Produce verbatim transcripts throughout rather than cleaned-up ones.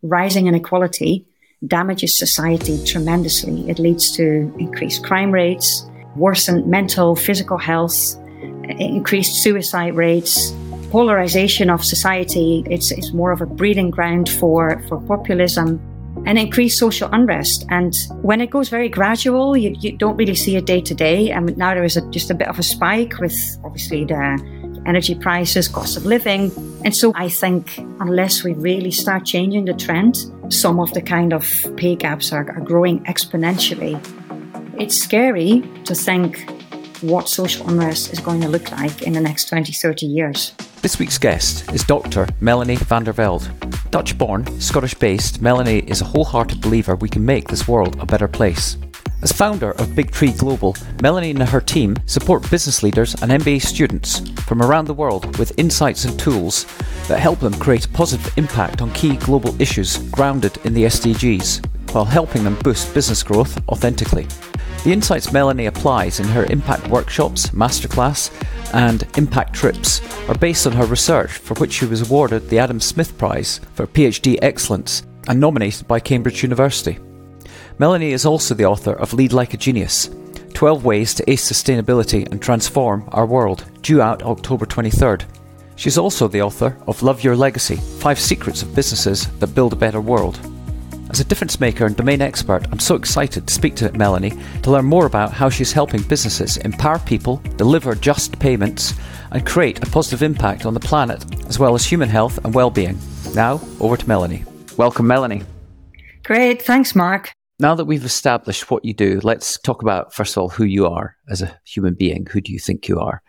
rising inequality damages society tremendously. It leads to increased crime rates, worsened mental, physical health, increased suicide rates, polarization of society. It's, it's more of a breeding ground for, for populism and increased social unrest. And when it goes very gradual, you, you don't really see it day to day. And now there is a, just a bit of a spike with obviously the energy prices, cost of living. And so I think unless we really start changing the trend, some of the kind of pay gaps are, are growing exponentially. It's scary to think what social unrest is going to look like in the next twenty, thirty years. This week's guest is Doctor Melanie van der Velde. Dutch-born, Scottish-based, Melanie is a wholehearted believer we can make this world a better place. As founder of Big Tree Global, Melanie and her team support business leaders and M B A students from around the world with insights and tools that help them create a positive impact on key global issues grounded in the S D Gs, while helping them boost business growth authentically. The insights Melanie applies in her impact workshops, masterclass, and impact trips are based on her research, for which she was awarded the Adam Smith Prize for PhD Excellence and nominated by Cambridge University. Melanie is also the author of Lead Like a Genius, twelve Ways to Ace Sustainability and Transform Our World, due out October twenty-third. She's also the author of Love Your Legacy, Five Secrets of Businesses That Build a Better World. As a difference maker and domain expert, I'm so excited to speak to Melanie to learn more about how she's helping businesses empower people, deliver just payments, and create a positive impact on the planet, as well as human health and well-being. Now, over to Melanie. Welcome, Melanie. Great. Thanks, Mark. Now that we've established what you do, let's talk about, first of all, who you are as a human being. Who do you think you are?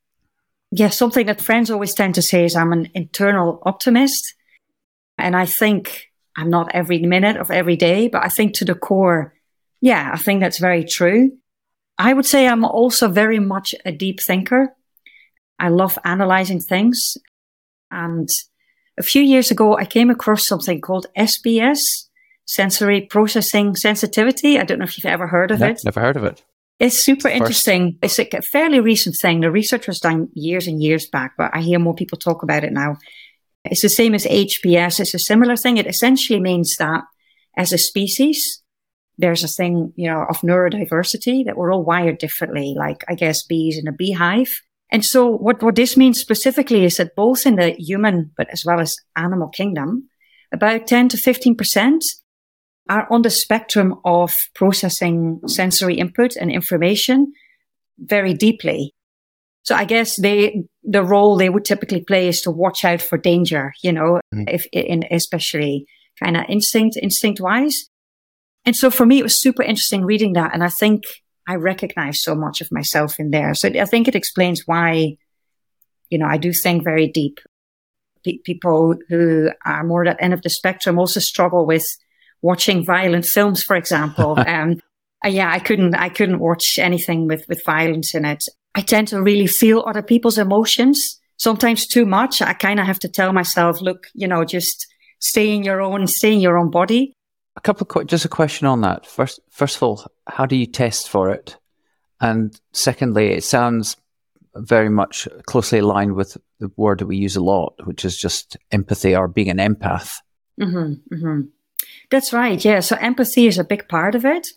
Yeah, something that friends always tend to say is I'm an internal optimist. And I think I'm not every minute of every day, but I think to the core, yeah, I think that's very true. I would say I'm also very much a deep thinker. I love analyzing things. And a few years ago, I came across something called S B S, Sensory Processing Sensitivity. I don't know if you've ever heard of no, it. Never heard of it. It's super it's interesting. It's a fairly recent thing. The research was done years and years back, but I hear more people talk about it now. It's the same as H P S. It's a similar thing. It essentially means that as a species, there's a thing, you know, of neurodiversity, that we're all wired differently, like, I guess, bees in a beehive. And so what, what this means specifically is that both in the human, but as well as animal kingdom, about ten to fifteen percent are on the spectrum of processing sensory input and information very deeply. So I guess they, the role they would typically play is to watch out for danger, you know, mm-hmm. if in especially kind of instinct, instinct wise. And so for me, it was super interesting reading that. And I think I recognize so much of myself in there. So I think it explains why, you know, I do think very deep. P- people who are more at that end of the spectrum also struggle with watching violent films, for example. um, yeah, I couldn't, I couldn't watch anything with, with violence in it. I tend to really feel other people's emotions, sometimes too much. I kind of have to tell myself, look, you know, just stay in your own, stay in your own body. A couple of, qu- just a question on that. First, first of all, how do you test for it? And secondly, it sounds very much closely aligned with the word that we use a lot, which is just empathy or being an empath. Mm-hmm, mm-hmm. That's right. Yeah. So empathy is a big part of it.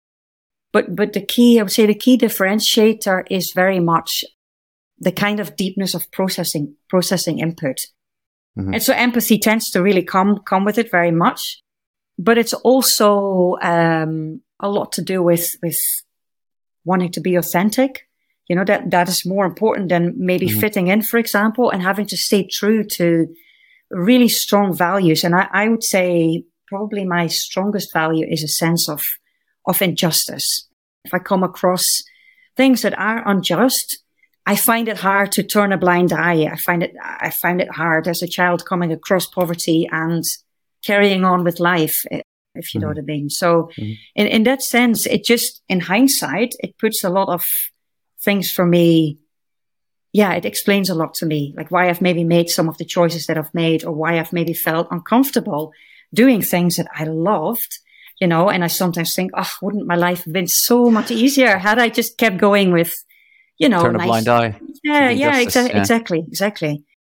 But but the key, I would say the key differentiator is very much the kind of deepness of processing processing input. Mm-hmm. And so empathy tends to really come come with it very much. But it's also um, a lot to do with with wanting to be authentic. You know, that that is more important than maybe mm-hmm. fitting in, for example, and having to stay true to really strong values. And I, I would say probably my strongest value is a sense of of injustice. If I come across things that are unjust, I find it hard to turn a blind eye. I find it, I find it hard as a child coming across poverty and carrying on with life, if you mm-hmm. know what I mean. So mm-hmm. in, in that sense, it just, in hindsight, it puts a lot of things for me. Yeah, it explains a lot to me, like why I've maybe made some of the choices that I've made, or why I've maybe felt uncomfortable doing things that I loved. You know, and I sometimes think, oh, wouldn't my life have been so much easier had I just kept going with, you know, turn a nice, blind eye. Yeah, yeah, exa- yeah, exactly, exactly.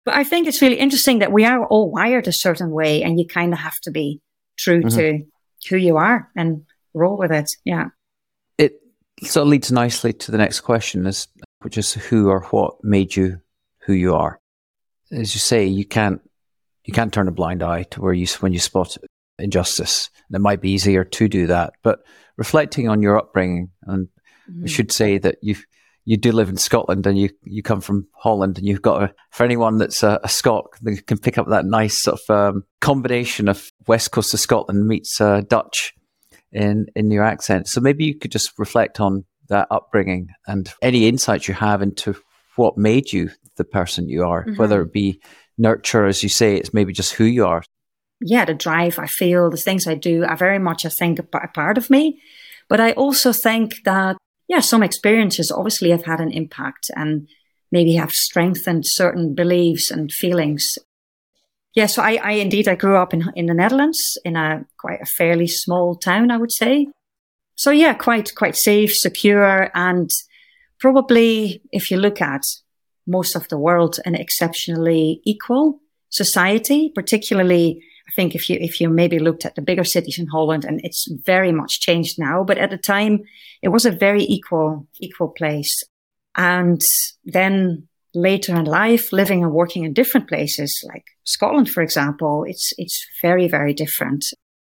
But I think it's really interesting that we are all wired a certain way, and you kind of have to be true mm-hmm. to who you are and roll with it. Yeah. It sort of leads nicely to the next question, is, which is who or what made you who you are? As you say, you can't you can't turn a blind eye to where you when you spot injustice. And it might be easier to do that, but reflecting on your upbringing, and mm-hmm. I should say that you you do live in Scotland, and you you come from Holland, and you've got a, for anyone that's a, a Scot, they can pick up that nice sort of um, combination of West Coast of Scotland meets uh, Dutch in in your accent. So maybe you could just reflect on that upbringing and any insights you have into what made you the person you are, mm-hmm. whether it be nurture, as you say, it's maybe just who you are. Yeah, the drive I feel, the things I do are very much, I think, a part of me. But I also think that, yeah, some experiences obviously have had an impact and maybe have strengthened certain beliefs and feelings. Yeah, so I, I indeed, I grew up in in the Netherlands, in a quite a fairly small town, I would say. So yeah, quite quite safe, secure, and probably, if you look at most of the world, an exceptionally equal society. Particularly, I think if you if you maybe looked at the bigger cities in Holland, and it's very much changed now, but at the time it was a very equal equal place. And then later in life, living and working in different places, like Scotland, for example, it's it's very, very different.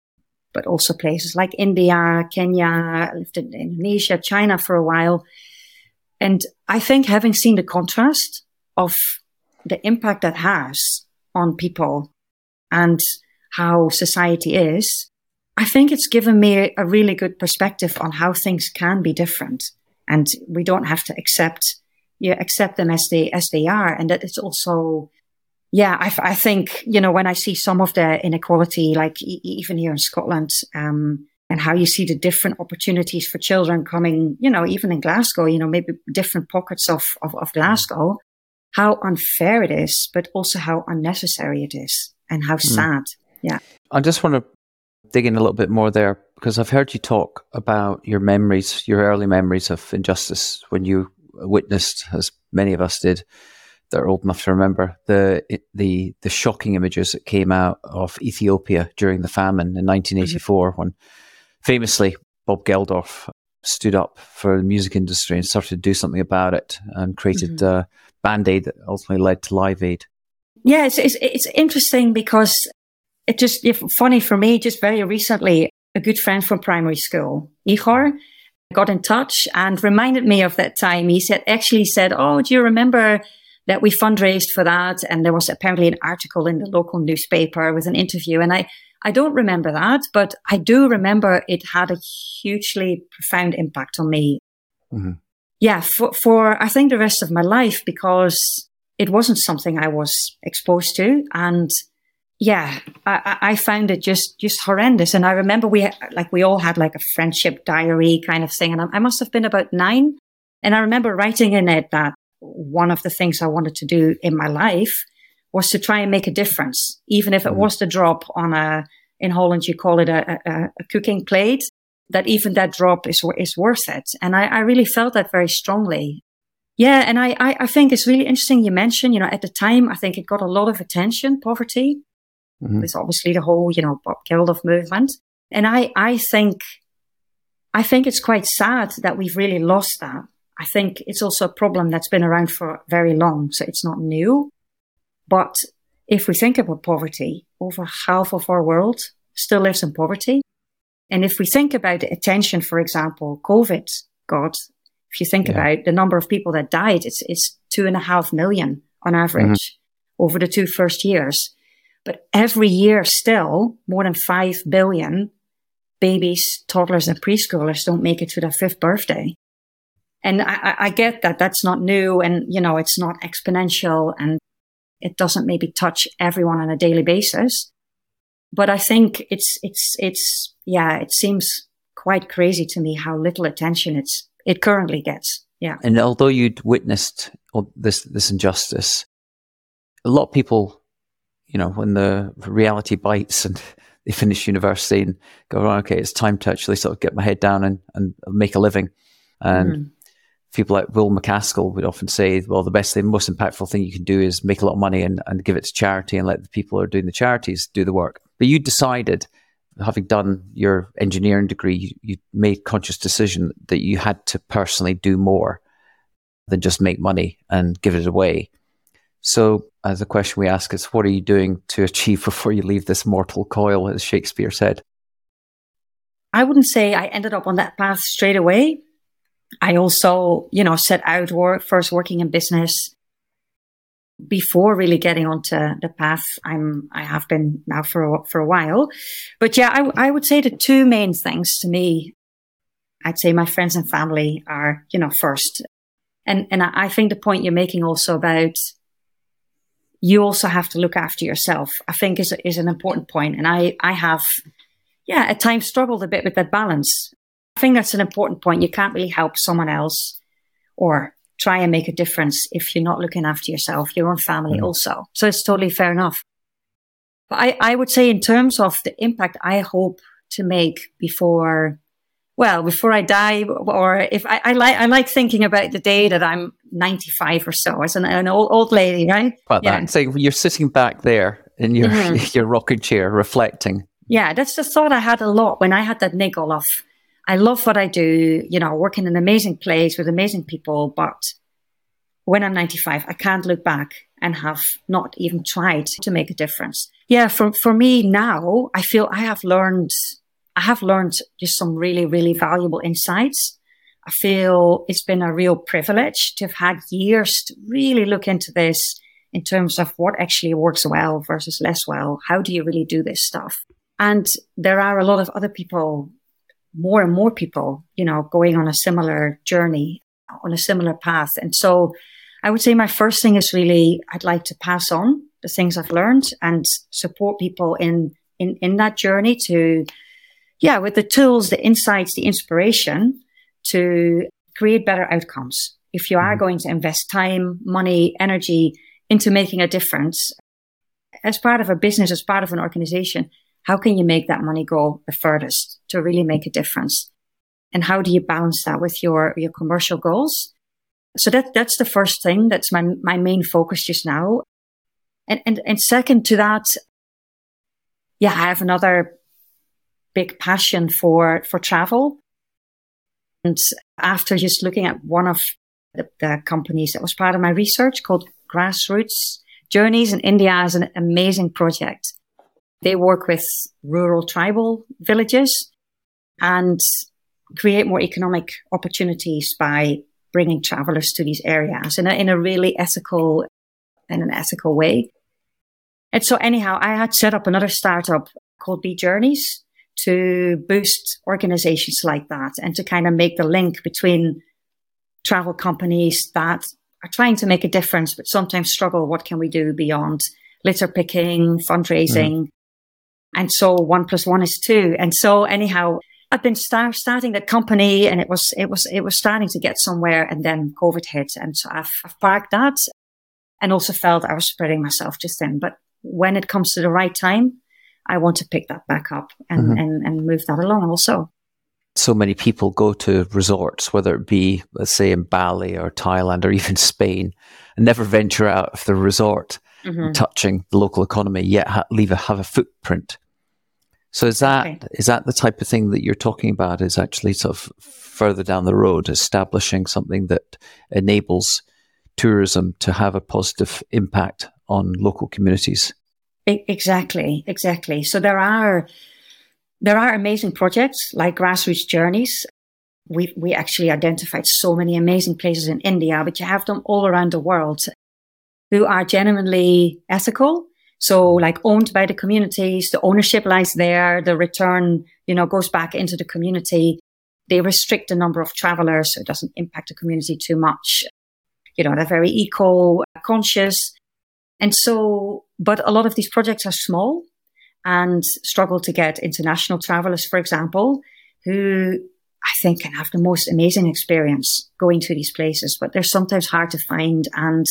But also places like India, Kenya, I lived in Indonesia, China for a while. And I think having seen the contrast of the impact that has on people and how society is, I think it's given me a really good perspective on how things can be different. And we don't have to accept, yeah, accept them as they, as they are. And that it's also, yeah, I, I think, you know, when I see some of the inequality, like e- even here in Scotland, um, and how you see the different opportunities for children coming, you know, even in Glasgow, you know, maybe different pockets of, of, of Glasgow, how unfair it is, but also how unnecessary it is and how mm. sad. Yeah. I just want to dig in a little bit more there, because I've heard you talk about your memories, your early memories of injustice when you witnessed, as many of us did, that are old enough to remember, the the the shocking images that came out of Ethiopia during the famine in nineteen eighty-four, mm-hmm. when famously Bob Geldof stood up for the music industry and started to do something about it and created mm-hmm. uh, Band Aid that ultimately led to Live Aid. Yeah, it's, it's, it's interesting because it just, it's funny for me, just very recently, a good friend from primary school, Igor, got in touch and reminded me of that time. He said, actually said, oh, do you remember that we fundraised for that? And there was apparently an article in the local newspaper with an interview. And I, I don't remember that, but I do remember it had a hugely profound impact on me. Mm-hmm. Yeah, for, for, I think the rest of my life, because it wasn't something I was exposed to. And yeah, I, I found it just, just horrendous. And I remember we, like, we all had like a friendship diary kind of thing. And I, I must have been about nine. And I remember writing in it that one of the things I wanted to do in my life was to try and make a difference, even if it mm. was the drop on a, in Holland, you call it a, a, a cooking plate, that even that drop is is worth it. And I, I really felt that very strongly. Yeah, and I, I, I think it's really interesting you mentioned, you know, at the time, I think it got a lot of attention, poverty. Mm-hmm. There's obviously the whole, you know, Bob Geldof movement. And I, I think, I think it's quite sad that we've really lost that. I think it's also a problem that's been around for very long, so it's not new. But if we think about poverty, over half of our world still lives in poverty. And if we think about the attention, for example, COVID got, if you think yeah. about the number of people that died, it's it's two and a half million on average mm-hmm. over the two first years. But every year still, more than five billion babies, toddlers and preschoolers don't make it to their fifth birthday. And I, I get that that's not new and, you know, it's not exponential and it doesn't maybe touch everyone on a daily basis. But I think it's, it's, it's, yeah, it seems quite crazy to me how little attention it's, it currently gets. Yeah. And although you'd witnessed this, this injustice, a lot of people, you know, when the reality bites and they finish university and go, oh, okay, it's time to actually sort of get my head down and, and make a living. And mm. people like Will MacAskill would often say, well, the best thing, most impactful thing you can do is make a lot of money and, and give it to charity and let the people who are doing the charities do the work. But you decided, having done your engineering degree, you, you made conscious decision that you had to personally do more than just make money and give it away. So as a question we ask is, what are you doing to achieve before you leave this mortal coil, as Shakespeare said? I wouldn't say I ended up on that path straight away. I also, you know, set out work, first working in business before really getting onto the path I'm, I have been now for a, for a while. But yeah, I, I would say the two main things to me, I'd say my friends and family are, you know, first. And, and I think the point you're making also about you also have to look after yourself, I think is, is an important point. And I, I have, yeah, at times struggled a bit with that balance. I think that's an important point. You can't really help someone else or try and make a difference if you're not looking after yourself, your own family mm. also. So it's totally fair enough. But I, I would say in terms of the impact I hope to make before, well, before I die, or if I, I like, I like thinking about the day that I'm ninety-five or so as an, an old, old lady, right? About yeah. that. So you're sitting back there in your, mm-hmm. your rocking chair reflecting. Yeah, that's the thought I had a lot when I had that niggle of, I love what I do, you know, work in an amazing place with amazing people. But when I'm ninety-five, I can't look back and have not even tried to make a difference. Yeah, for, for me now, I feel I have learned, I have learned just some really, really valuable insights. I feel it's been a real privilege to have had years to really look into this in terms of what actually works well versus less well. How do you really do this stuff? And there are a lot of other people, more and more people, you know, going on a similar journey, on a similar path. And so I would say my first thing is really, I'd like to pass on the things I've learned and support people in, in, in that journey to, yeah, with the tools, the insights, the inspiration to create better outcomes. If you are mm-hmm. going to invest time, money, energy into making a difference as part of a business, as part of an organization, how can you make that money go the furthest to really make a difference? And how do you balance that with your, your commercial goals? So that, that's the first thing. That's my, my main focus just now. And, and, and second to that, yeah, I have another big passion for, for travel. And after just looking at one of the, the companies that was part of my research called Grassroots Journeys in India is an amazing project. They work with rural tribal villages and create more economic opportunities by bringing travelers to these areas in a, in a really ethical, in an ethical way. And so anyhow, I had set up another startup called Be Journeys to boost organizations like that and to kind of make the link between travel companies that are trying to make a difference, but sometimes struggle. What can we do beyond litter picking, fundraising? Mm. And so one plus one is two. And so anyhow, I've been start, starting that company and it was, it was, it was starting to get somewhere and then COVID hit. And so I've, I've parked that and also felt I was spreading myself too thin. But when it comes to the right time, I want to pick that back up and, mm-hmm. and, and move that along also. So many people go to resorts, whether it be, let's say, in Bali or Thailand or even Spain, and never venture out of the resort, mm-hmm. touching the local economy, yet ha- leave a, have a footprint. So is that okay. is that the type of thing that you're talking about, is actually sort of further down the road, establishing something that enables tourism to have a positive impact on local communities? Exactly, exactly. So there are there are amazing projects like Grassroots Journeys. We we actually identified so many amazing places in India, but you have them all around the world who are genuinely ethical. So like owned by the communities, the ownership lies there, the return, you know, goes back into the community. They restrict the number of travelers so it doesn't impact the community too much. You know, they're very eco-conscious. And so, but a lot of these projects are small and struggle to get international travelers, for example, who I think can have the most amazing experience going to these places, but they're sometimes hard to find. And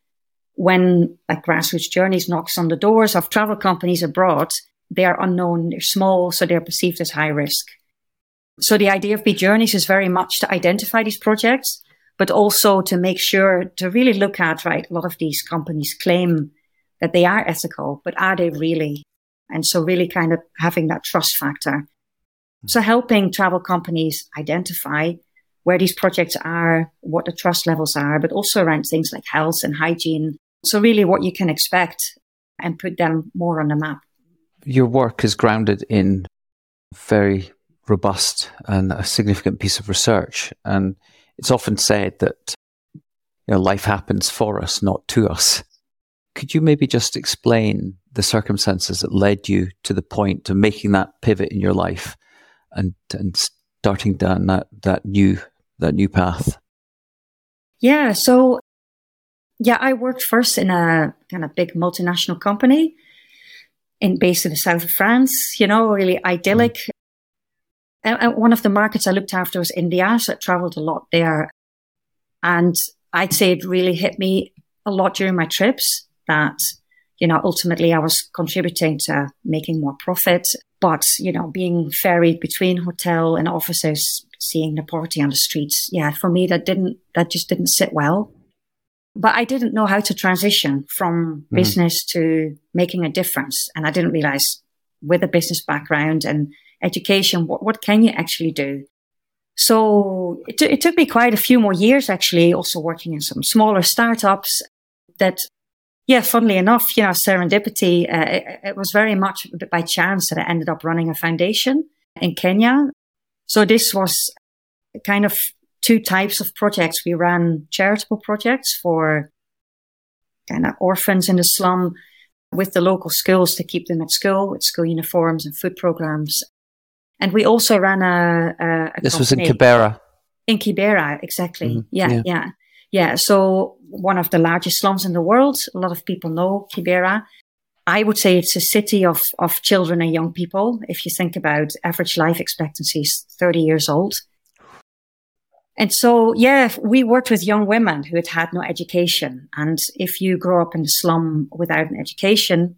when like Grassroots Journeys knocks on the doors of travel companies abroad, they are unknown, they're small, so they're perceived as high risk. So the idea of Be Journeys is very much to identify these projects, but also to make sure to really look at, right, a lot of these companies claim that they are ethical, but are they really? And so really kind of having that trust factor. So helping travel companies identify where these projects are, what the trust levels are, but also around things like health and hygiene. So really what you can expect and put them more on the map. Your work is grounded in very robust and a significant piece of research. And it's often said that, you know, life happens for us, not to us. Could you maybe just explain the circumstances that led you to the point of making that pivot in your life and, and starting down that, that new that new path? Yeah, so yeah, I worked first in a kind of big multinational company in based in the south of France, you know, really idyllic. Mm. And, and one of the markets I looked after was India, so I traveled a lot there. And I'd say it really hit me a lot during my trips that, you know, ultimately I was contributing to making more profit, but, you know, being ferried between hotel and offices, seeing the poverty on the streets. Yeah, for me, that didn't, that just didn't sit well. But I didn't know how to transition from mm-hmm. business to making a difference. And I didn't realize with a business background and education, what, what can you actually do? So it, t- it took me quite a few more years, actually, also working in some smaller startups that, yeah, funnily enough, you know, serendipity, uh, it, it was very much by chance that I ended up running a foundation in Kenya. So this was kind of two types of projects. We ran charitable projects for kind of orphans in the slum with the local schools to keep them at school with school uniforms and food programs. And we also ran a, a, a This was in Kibera. In Kibera, exactly. Mm-hmm. Yeah, yeah, yeah. Yeah, so one of the largest slums in the world. A lot of people know Kibera. I would say it's a city of, of children and young people. If you think about average life expectancy is thirty years old. And so, yeah, we worked with young women who had had no education. And if you grow up in the slum without an education,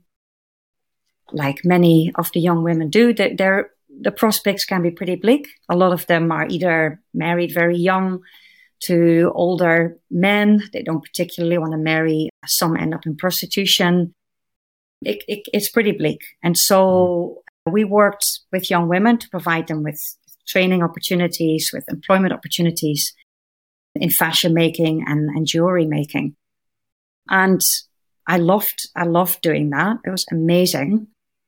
like many of the young women do, they're, they're, the prospects can be pretty bleak. A lot of them are either married very young to older men. They don't particularly want to marry. Some end up in prostitution. It, it, it's pretty bleak. And so we worked with young women to provide them with training opportunities, with employment opportunities in fashion making and, and jewelry making. And I loved, I loved doing that. It was amazing.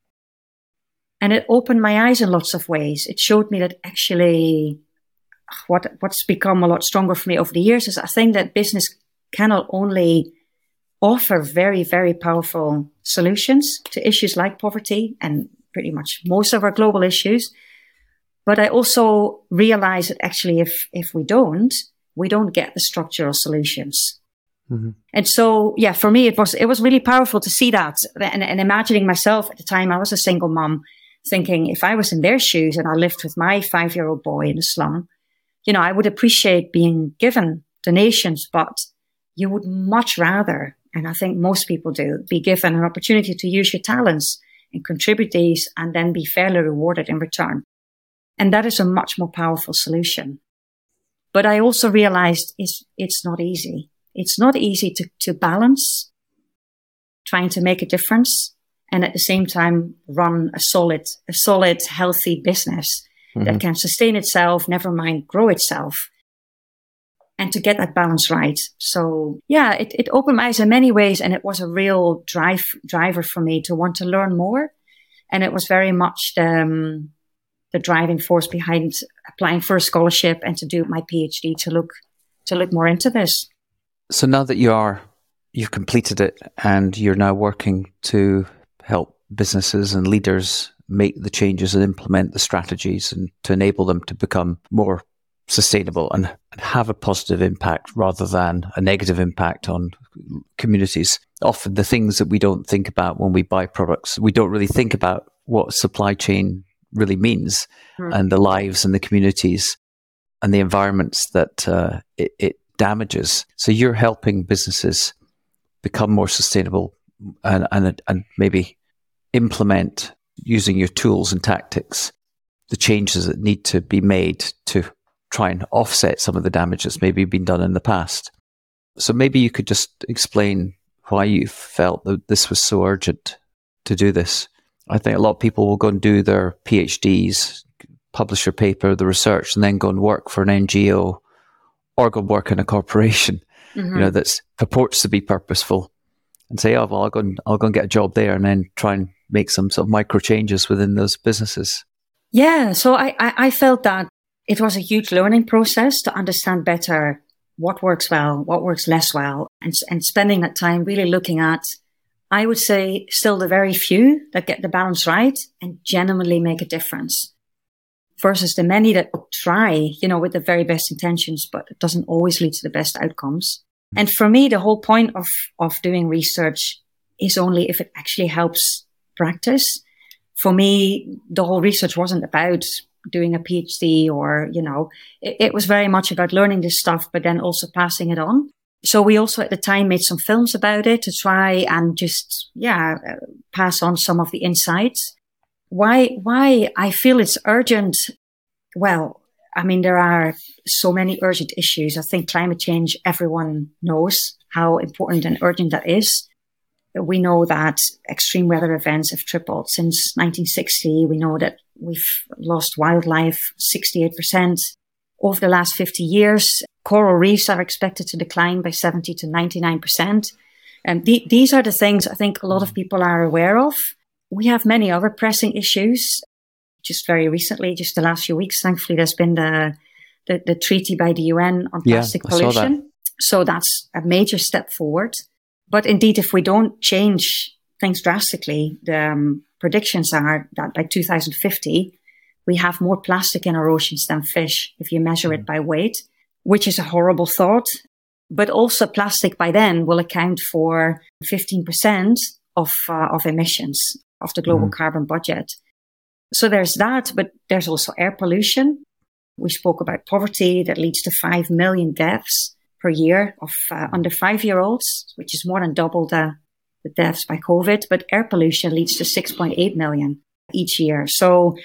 And it opened my eyes in lots of ways. It showed me that actually what, what's become a lot stronger for me over the years is I think that business cannot only offer very, very powerful solutions to issues like poverty and pretty much most of our global issues. But I also realize that actually if, if we don't, we don't get the structural solutions. Mm-hmm. And so, yeah, for me, it was, it was really powerful to see that and, and imagining myself at the time, I was a single mom thinking if I was in their shoes and I lived with my five-year-old boy in the slum, you know, I would appreciate being given donations, but you would much rather, and I think most people do, be given an opportunity to use your talents and contribute these and then be fairly rewarded in return. And that is a much more powerful solution. But I also realized it's, it's not easy. It's not easy to, to balance trying to make a difference and at the same time run a solid, a solid, healthy business mm-hmm. that can sustain itself, never mind grow itself. And to get that balance right. So yeah, it, it opened my eyes in many ways and it was a real drive, driver for me to want to learn more. And it was very much the, um, the driving force behind applying for a scholarship and to do my PhD to look, to look more into this. So now that you are, you've completed it and you're now working to help businesses and leaders make the changes and implement the strategies and to enable them to become more sustainable and, and have a positive impact rather than a negative impact on communities. Often the things that we don't think about when we buy products, we don't really think about what supply chain really means mm. and the lives and the communities and the environments that uh, it, it damages. So you're helping businesses become more sustainable and, and, and maybe implement using your tools and tactics the changes that need to be made to try and offset some of the damage that's maybe been done in the past. So maybe you could just explain why you felt that this was so urgent to do this. I think a lot of people will go and do their PhDs, publish their paper, the research, and then go and work for an N G O or go and work in a corporation, mm-hmm. you know, that purports to be purposeful, and say, oh, well, I'll go and, I'll go and get a job there, and then try and make some sort of micro changes within those businesses. Yeah, so I, I, I felt that it was a huge learning process to understand better what works well, what works less well, and, and spending that time really looking at, I would say, still the very few that get the balance right and genuinely make a difference versus the many that try, you know, with the very best intentions, but it doesn't always lead to the best outcomes. And for me, the whole point of, of doing research is only if it actually helps practice. For me, the whole research wasn't about doing a PhD or, you know, it, it was very much about learning this stuff, but then also passing it on. So we also at the time made some films about it to try and just, yeah, uh, pass on some of the insights. Why, why I feel it's urgent? Well, I mean, there are so many urgent issues. I think climate change, everyone knows how important and urgent that is. We know that extreme weather events have tripled since nineteen sixty. We know that we've lost wildlife sixty-eight percent over the last fifty years. Coral reefs are expected to decline by seventy to ninety-nine percent. And th- these are the things I think a lot of people are aware of. We have many other pressing issues. Just very recently, just the last few weeks, thankfully, there's been the the, the treaty by the U N on plastic yeah, pollution. That. So that's a major step forward. But indeed, if we don't change things drastically, the um, predictions are that by two thousand fifty, we have more plastic in our oceans than fish, if you measure mm. it by weight, which is a horrible thought. But also plastic by then will account for fifteen percent of, uh, of emissions of the global mm. carbon budget. So there's that, but there's also air pollution. We spoke about poverty that leads to five million deaths per year of uh, under five-year-olds, which is more than double the, the deaths by COVID. But air pollution leads to six point eight million each year. So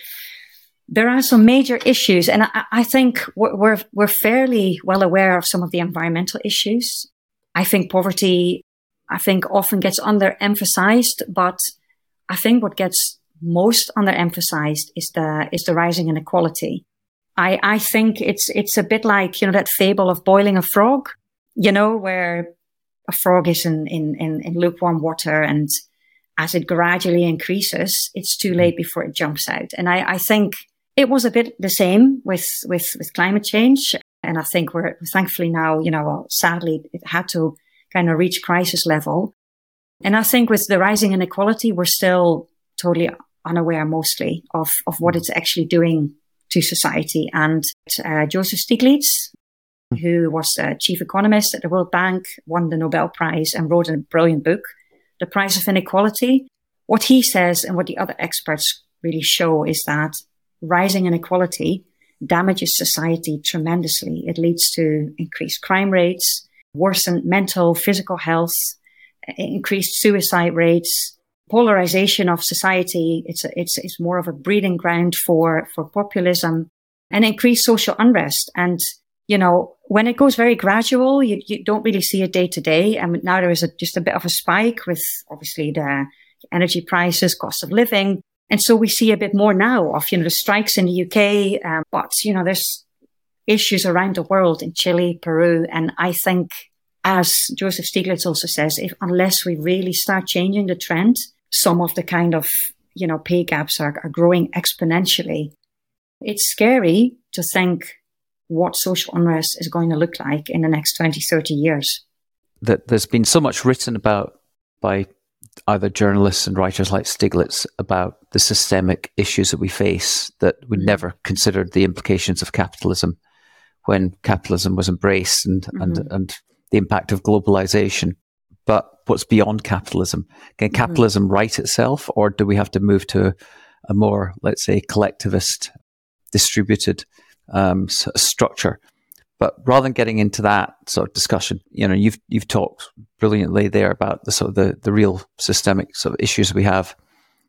there are some major issues. And I, I think we're, we're, we're fairly well aware of some of the environmental issues. I think poverty, I think often gets underemphasized, but I think what gets most underemphasized is the, is the rising inequality. I, I think it's, it's a bit like, you know, that fable of boiling a frog, you know, where a frog is in, in, in, in lukewarm water, and as it gradually increases, it's too late before it jumps out. And I, I think it was a bit the same with, with, with climate change. And I think we're thankfully now, you know, well, sadly, it had to kind of reach crisis level. And I think with the rising inequality, we're still totally unaware mostly of, of what it's actually doing to society. And uh, Joseph Stiglitz, who was a chief economist at the World Bank, won the Nobel Prize and wrote a brilliant book, The Price of Inequality. What he says and what the other experts really show is that rising inequality damages society tremendously. It leads to increased crime rates, worsened mental, physical health, increased suicide rates, polarization of society. It's a, it's it's more of a breeding ground for for populism and increased social unrest. And you know, when it goes very gradual, you, you don't really see it day to day. And now there is a, just a bit of a spike with obviously the energy prices, cost of living, and so we see a bit more now of you know the strikes in the U K. Um, but you know, there's issues around the world in Chile, Peru, and I think, as Joseph Stiglitz also says, if unless we really start changing the trend, some of the kind of, you know, pay gaps are, are growing exponentially. It's scary to think what social unrest is going to look like in the next twenty, thirty years. That there's been so much written about by either journalists and writers like Stiglitz about the systemic issues that we face that we mm-hmm. never considered the implications of capitalism when capitalism was embraced and, mm-hmm. and, and the impact of globalization. But what's beyond capitalism? Can capitalism mm-hmm. right itself, or do we have to move to a more, let's say, collectivist, distributed um, s- structure? But rather than getting into that sort of discussion, you know, you've you've talked brilliantly there about the sort of the, the real systemic sort of issues we have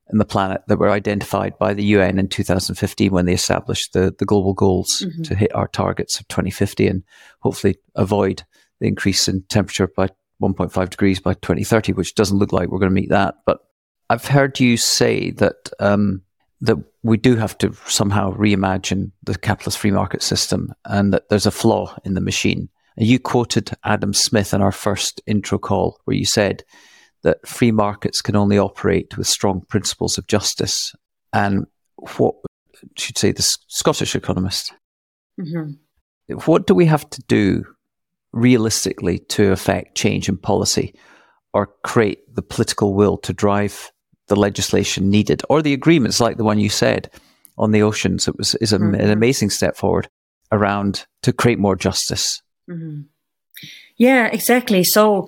in the planet that were identified by the U N in two thousand fifteen when they established the, the global goals mm-hmm. to hit our targets of twenty fifty and hopefully avoid the increase in temperature by one point five degrees by twenty thirty, which doesn't look like we're going to meet that. But I've heard you say that um, that we do have to somehow reimagine the capitalist free market system and that there's a flaw in the machine. And you quoted Adam Smith in our first intro call where you said that free markets can only operate with strong principles of justice. And what should say the Scottish economist? Mm-hmm. What do we have to do realistically to affect change in policy or create the political will to drive the legislation needed or the agreements like the one you said on the oceans? It was is a, mm-hmm. an amazing step forward around to create more justice. Mm-hmm. Yeah, exactly. So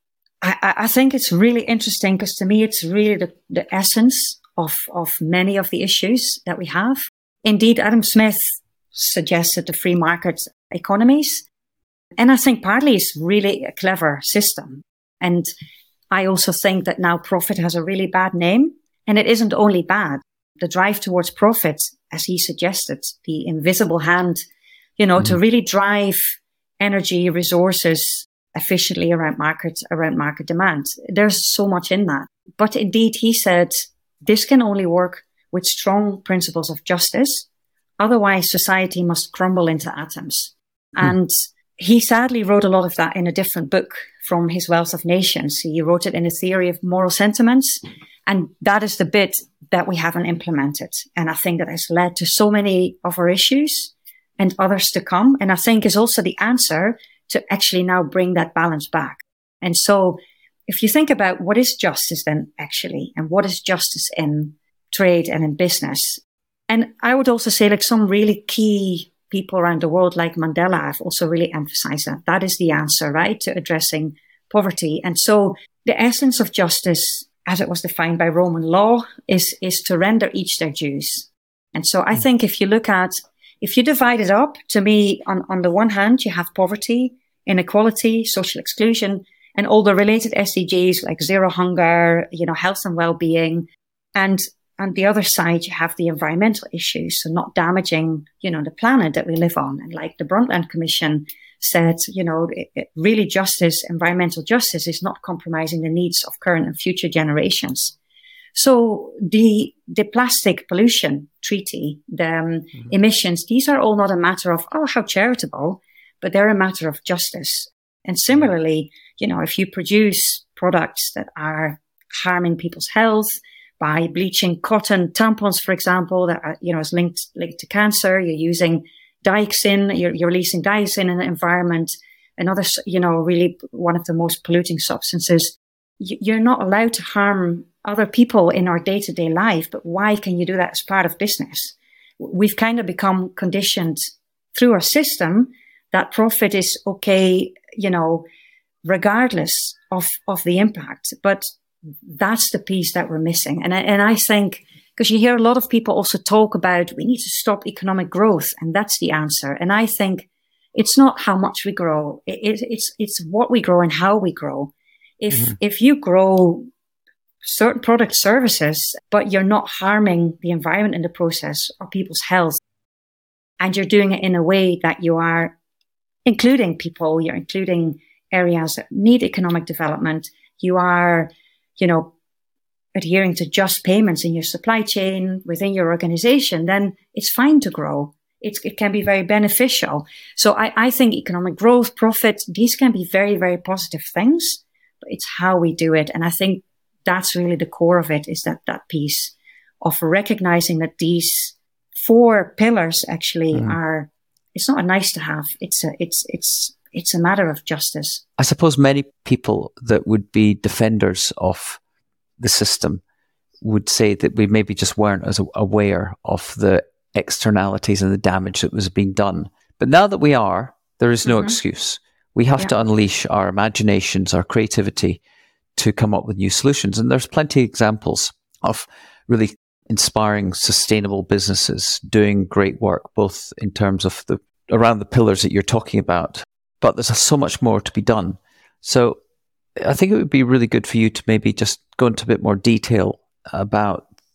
I, I think it's really interesting because to me, it's really the, the essence of, of many of the issues that we have. Indeed, Adam Smith suggested the free market economies. And I think partly it's really a clever system. And I also think that now profit has a really bad name. And it isn't only bad. The drive towards profit, as he suggested, the invisible hand, you know, mm-hmm. to really drive energy, resources efficiently around market, around market demand. There's so much in that. But indeed, he said, this can only work with strong principles of justice. Otherwise, society must crumble into atoms. Hmm. And he sadly wrote a lot of that in a different book from his Wealth of Nations. He wrote it in a theory of moral sentiments. And that is the bit that we haven't implemented. And I think that has led to so many of our issues and others to come. And I think is also the answer to actually now bring that balance back. And so if you think about what is justice then actually, and what is justice in trade and in business. And I would also say like some really key people around the world like Mandela have also really emphasized that. That is the answer, right, to addressing poverty. And so the essence of justice, as it was defined by Roman law, is, is to render each their dues. And so I think if you look at, if you divide it up, to me, on, on the one hand, you have poverty, inequality, social exclusion, and all the related S D Gs like zero hunger, you know, health and well-being. And on the other side, you have the environmental issues, so not damaging, you know, the planet that we live on. And like the Brundtland Commission said, you know, it, it really justice, environmental justice is not compromising the needs of current and future generations. So the, the plastic pollution treaty, the um, mm-hmm. emissions, these are all not a matter of, oh, how charitable, but they're a matter of justice. And similarly, you know, if you produce products that are harming people's health by bleaching cotton tampons, for example, that are, you know, is linked, linked to cancer, you're using dioxin, you're, you're releasing dioxin in the environment, another, you know, really one of the most polluting substances. You're not allowed to harm other people in our day-to-day life, but why can you do that as part of business? We've kind of become conditioned through our system that profit is okay, you know, regardless of, of the impact. But that's the piece that we're missing. And I, and I think, because you hear a lot of people also talk about we need to stop economic growth, and that's the answer. And I think it's not how much we grow. It, it, it's, it's what we grow and how we grow. If, mm-hmm. if you grow certain product services, but you're not harming the environment in the process or people's health, and you're doing it in a way that you are including people, you're including areas that need economic development, you are, you know, adhering to just payments in your supply chain within your organization, then it's fine to grow. It's, it can be very beneficial. So I, I think economic growth, profit, these can be very, very positive things, but it's how we do it. And I think that's really the core of it, is that, that piece of recognizing that these four pillars actually mm. are, it's not a nice to have. It's a, it's, it's, it's a matter of justice. I suppose many people that would be defenders of the system would say that we maybe just weren't as aware of the externalities and the damage that was being done. But now that we are, there is no mm-hmm. excuse. We have yeah. to unleash our imaginations, our creativity to come up with new solutions. And there's plenty of examples of really inspiring, sustainable businesses doing great work, both in terms of the around the pillars that you're talking about. But there's so much more to be done. So I think it would be really good for you to maybe just go into a bit more detail about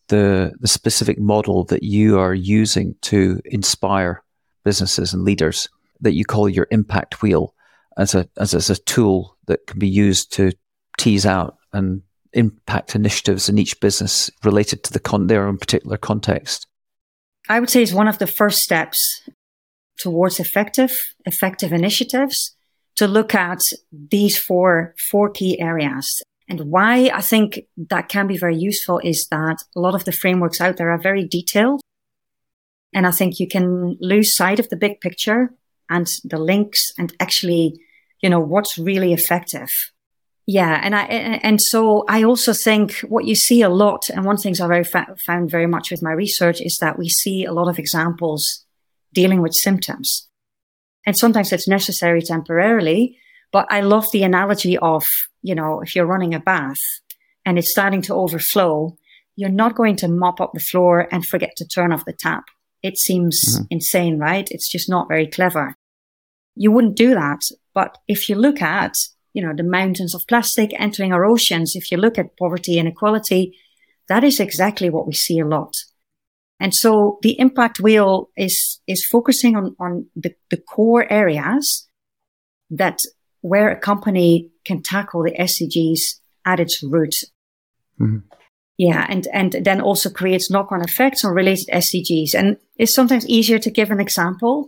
the the specific model that you are using to inspire businesses and leaders that you call your impact wheel as a as, as a tool that can be used to tease out and impact initiatives in each business related to the con- their own particular context? I would say it's one of the first steps towards effective, effective initiatives to look at these four, four key areas. And why I think that can be very useful is that a lot of the frameworks out there are very detailed. And I think you can lose sight of the big picture and the links and actually, you know, what's really effective. Yeah. And I, and so I also think what you see a lot, and one of the things I very fa- found very much with my research is that we see a lot of examples dealing with symptoms. And sometimes it's necessary temporarily, but I love the analogy of, you know, if you're running a bath and it's starting to overflow, you're not going to mop up the floor and forget to turn off the tap. It seems mm-hmm. insane, right? It's just not very clever. You wouldn't do that. But if you look at, you know, the mountains of plastic entering our oceans, if you look at poverty and inequality, that is exactly what we see a lot. And so the impact wheel is, is focusing on, on the, the core areas that where a company can tackle the S D Gs at its root. Mm-hmm. Yeah. And, and then also creates knock-on effects on related S D Gs. And it's sometimes easier to give an example.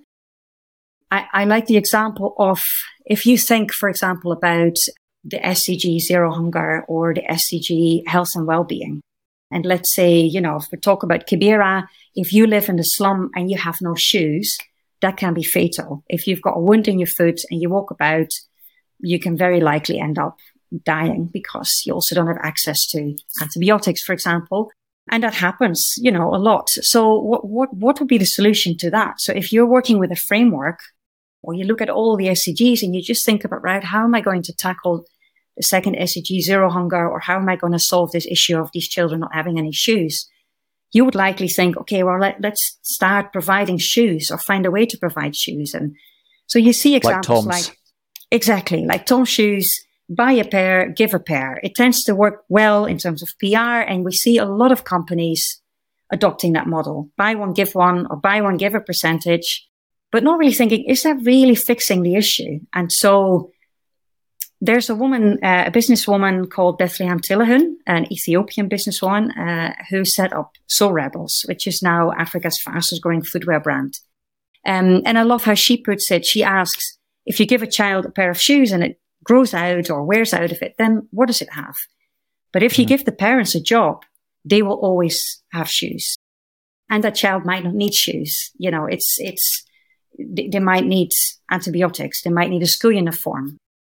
I, I like the example of if you think, for example, about the S D G Zero Hunger or the S D G Health and Wellbeing. And let's say, you know, if we talk about Kibera, if you live in the slum and you have no shoes, that can be fatal. If you've got a wound in your foot and you walk about, you can very likely end up dying because you also don't have access to antibiotics, for example. And that happens, you know, a lot. So what, what, what would be the solution to that? So if you're working with a framework or you look at all the S D Gs and you just think about, right, how am I going to tackle the second S D G, zero hunger, or how am I going to solve this issue of these children not having any shoes? You would likely think, okay, well, let, let's start providing shoes or find a way to provide shoes. And so you see examples like, like exactly, like Tom's shoes, buy a pair, give a pair. It tends to work well in terms of P R. And we see a lot of companies adopting that model. Buy one, give one, or buy one, give a percentage, but not really thinking, is that really fixing the issue? And so there's a woman, uh, a businesswoman called Bethlehem Tillahun, an Ethiopian businesswoman, uh, who set up Soul Rebels, which is now Africa's fastest growing footwear brand. Um, and I love how she puts it. She asks, if you give a child a pair of shoes and it grows out or wears out of it, then what does it have? But if you mm-hmm. give the parents a job, they will always have shoes. And that child might not need shoes. You know, it's, it's, they, they might need antibiotics. They might need a school uniform.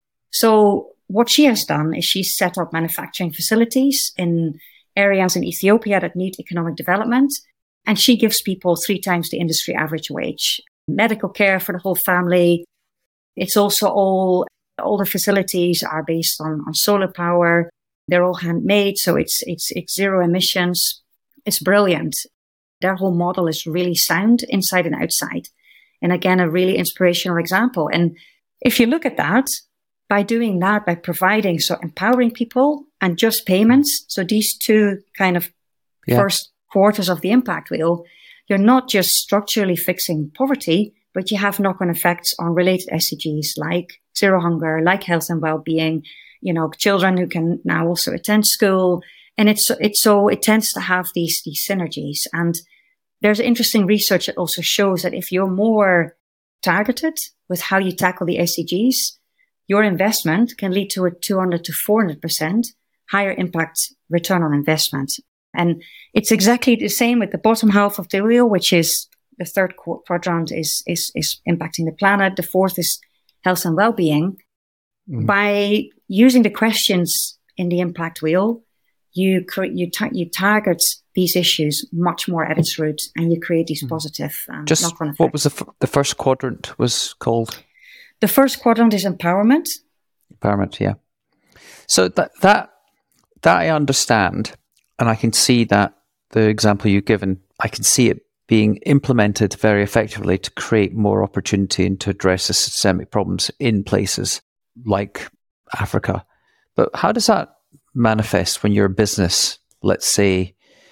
So what she has done is she's set up manufacturing facilities in areas in Ethiopia that need economic development. And she gives people three times the industry average wage, medical care for the whole family. It's also all, all the facilities are based on, on solar power. They're all handmade. So it's, it's, it's zero emissions. It's brilliant. Their whole model is really sound inside and outside. And again, a really inspirational example. And if you look at that, by doing that, by providing, so empowering people and just payments, so these two kind of yeah. first quarters of the impact wheel, you're not just structurally fixing poverty, but you have knock-on effects on related S D Gs like zero hunger, like health and well-being, you know, children who can now also attend school. And it's, it's so, it tends to have these, these synergies. And there's interesting research that also shows that if you're more targeted with how you tackle the S D Gs, your investment can lead to a two hundred to four hundred percent higher impact return on investment. And it's exactly the same with the bottom half of the wheel, which is the third quadrant is, is, is impacting the planet. The fourth is health and well-being. Mm. By using the questions in the impact wheel, you cre- you, ta- you target these issues much more at its root, and you create these positive um, Just knock-on effects. What was the, f- the first quadrant was called? The first quadrant is empowerment. Empowerment, yeah. So that that that I understand, and I can see that the example you've given, I can see it being implemented very effectively to create more opportunity and to address the systemic problems in places like Africa. But how does that manifest when you're a business, let's say,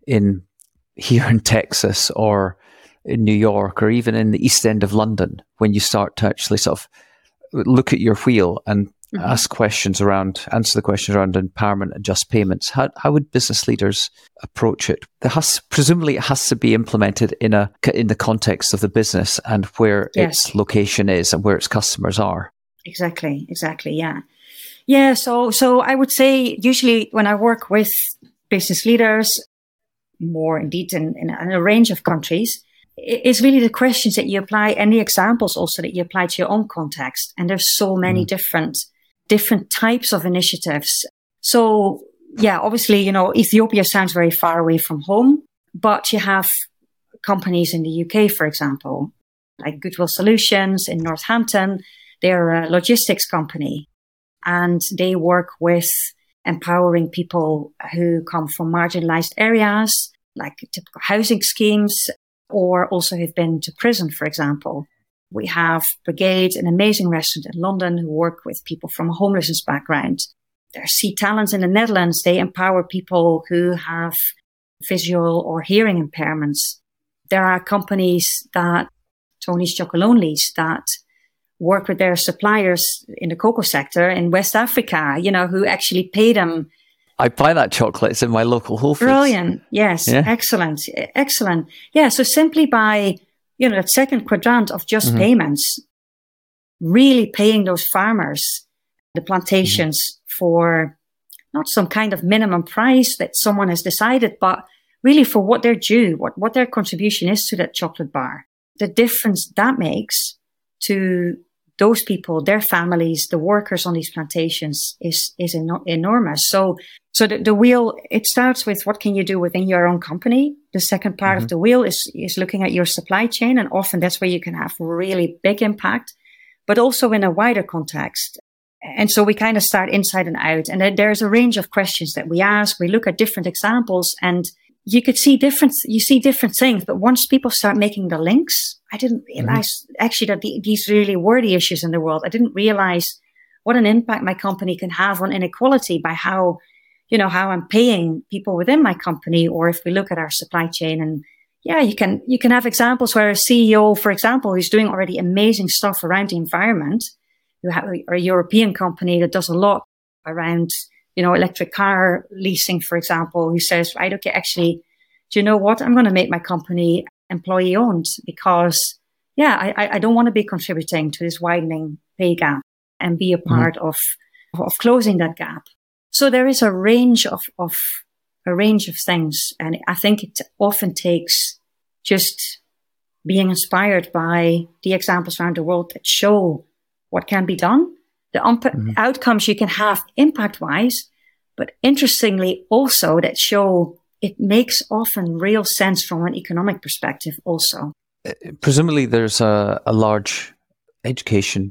in here in Texas or in New York or even in the East End of London, when you start to actually sort of look at your wheel and mm-hmm. ask questions around, answer the questions around empowerment and just payments, how how would business leaders approach it? There has, presumably it has to be implemented in a in the context of the business and where yes. its location is and where its customers are. Exactly, exactly, yeah. Yeah, so so I would say usually when I work with business leaders, more indeed in, in, in a range of countries, it's really the questions that you apply and the examples also that you apply to your own context. And there's so many mm. different different types of initiatives. So yeah, obviously, you know, Ethiopia sounds very far away from home, but you have companies in the U K, for example, like Goodwill Solutions in Northampton. They're a logistics company and they work with empowering people who come from marginalized areas, like typical housing schemes, or also who've been to prison, for example. We have Brigade, an amazing restaurant in London, who work with people from a homelessness background. There's Sea Talents in the Netherlands. They empower people who have visual or hearing impairments. There are companies that, Tony's Chocolonely's, that work with their suppliers in the cocoa sector in West Africa, you know, who actually pay them. I buy that chocolate. It's in my local Whole Foods. Brilliant. Yes. Yeah. Excellent. Excellent. Yeah. So simply by, you know, that second quadrant of just mm-hmm. payments, really paying those farmers, the plantations mm-hmm. for not some kind of minimum price that someone has decided, but really for what they're due, what, what their contribution is to that chocolate bar. The difference that makes to those people, their families, the workers on these plantations is, is eno- enormous. So, so the, the wheel, it starts with what can you do within your own company? The second part mm-hmm. of the wheel is, is looking at your supply chain. And often that's where you can have really big impact, but also in a wider context. And so we kind of start inside and out. And then there's a range of questions that we ask. We look at different examples and you could see different, you see different things. But once people start making the links, I didn't realize mm-hmm. actually that the, these really were the issues in the world. I didn't realize what an impact my company can have on inequality by how, you know, how I'm paying people within my company. Or if we look at our supply chain and yeah, you can, you can have examples where a C E O, for example, who's doing already amazing stuff around the environment, who have or a European company that does a lot around, you know, electric car leasing, for example, who says, right, okay, actually, do you know what? I'm going to make my company employee owned because, yeah, I, I don't want to be contributing to this widening pay gap and be a part mm-hmm. of, of closing that gap. So there is a range of, of, a range of things. And I think it often takes just being inspired by the examples around the world that show what can be done, the um, mm-hmm. outcomes you can have impact wise, but interestingly also that show it makes often real sense from an economic perspective also. Presumably there's a, a large education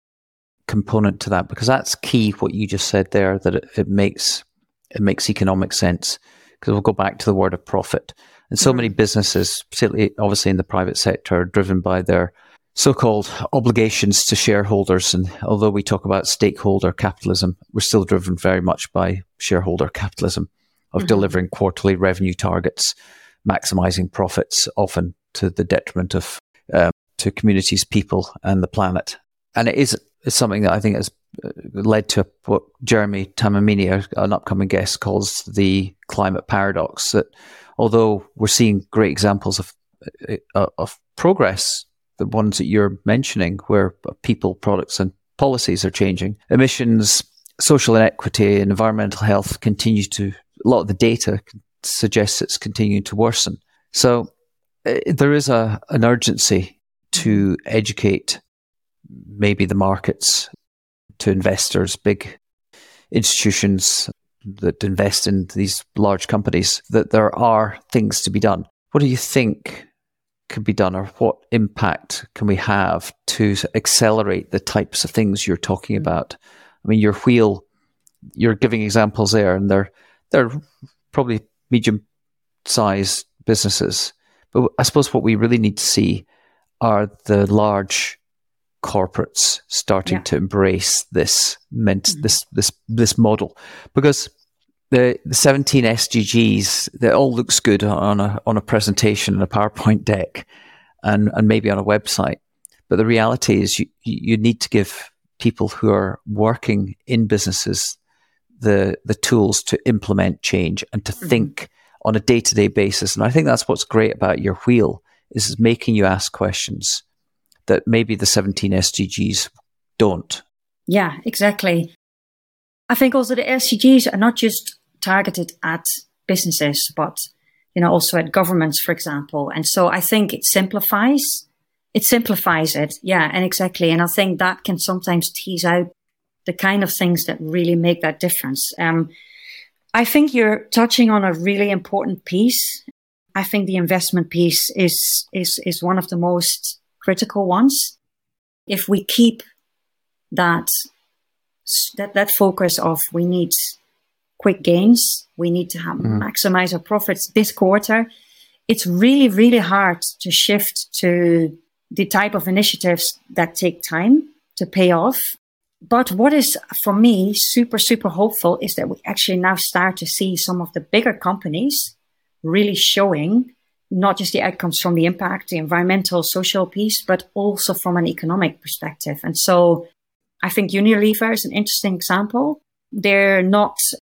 component to that, because that's key, what you just said there, that it, it makes it makes economic sense. Because we'll go back to the word of profit. And so mm-hmm. many businesses, particularly obviously in the private sector, are driven by their so-called obligations to shareholders. And although we talk about stakeholder capitalism, we're still driven very much by shareholder capitalism of mm-hmm. delivering quarterly revenue targets, maximizing profits, often to the detriment of um, to communities, people, and the planet. And it is it's something that I think has led to what Jeremy Tamimini, an upcoming guest, calls the climate paradox. That although we're seeing great examples of uh, of progress, the ones that you're mentioning, where people, products, and policies are changing, emissions, social inequity, and environmental health continue to. A lot of the data suggests it's continuing to worsen. So uh, there is a an urgency to educate maybe the markets, to investors, big institutions that invest in these large companies, that there are things to be done. What do you think could be done, or what impact can we have to accelerate the types of things you're talking about? I mean, your wheel, you're giving examples there, and they're they're probably medium-sized businesses. But I suppose what we really need to see are the large corporates starting yeah. to embrace this meant mm-hmm. this this this model, because the, the seventeen S D Gs, that all looks good on a on a presentation and a PowerPoint deck, and and maybe on a website. But the reality is, you you need to give people who are working in businesses the the tools to implement change and to mm-hmm. think on a day to day basis. And I think that's what's great about your wheel, is making you ask questions that maybe the seventeen S D Gs don't. Yeah, exactly. I think also the S D Gs are not just targeted at businesses, but, you know, also at governments, for example. And so I think it simplifies, it simplifies it. Yeah, and exactly. And I think that can sometimes tease out the kind of things that really make that difference. Um, I think you're touching on a really important piece. I think the investment piece is, is, is one of the most critical ones. If we keep that That that focus of we need quick gains, we need to have, mm. maximize our profits this quarter, it's really, really hard to shift to the type of initiatives that take time to pay off. But what is, for me, super, super hopeful is that we actually now start to see some of the bigger companies really showing not just the outcomes from the impact, the environmental, social piece, but also from an economic perspective. And so I think Unilever is an interesting example. They're not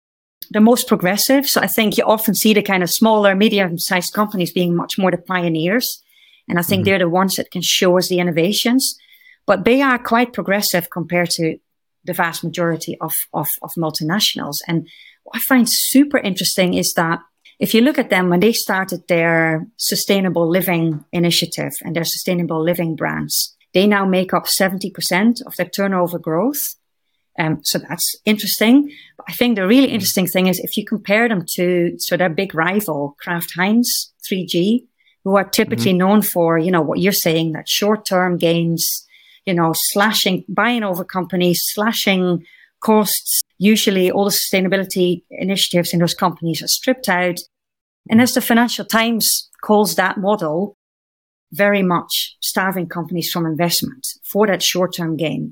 the most progressive. So I think you often see the kind of smaller, medium-sized companies being much more the pioneers. And I think mm-hmm. they're the ones that can show us the innovations. But they are quite progressive compared to the vast majority of, of, of multinationals. And what I find super interesting is that if you look at them, when they started their sustainable living initiative and their sustainable living brands, they now make up seventy percent of their turnover growth. Um, so that's interesting. But I think the really interesting thing is if you compare them to so their big rival, Kraft Heinz, three G, who are typically mm-hmm. known for, you know, what you're saying, that short-term gains, you know, slashing, buying over companies, slashing costs. Usually all the sustainability initiatives in those companies are stripped out. And as the Financial Times calls that model, very much starving companies from investment for that short-term gain.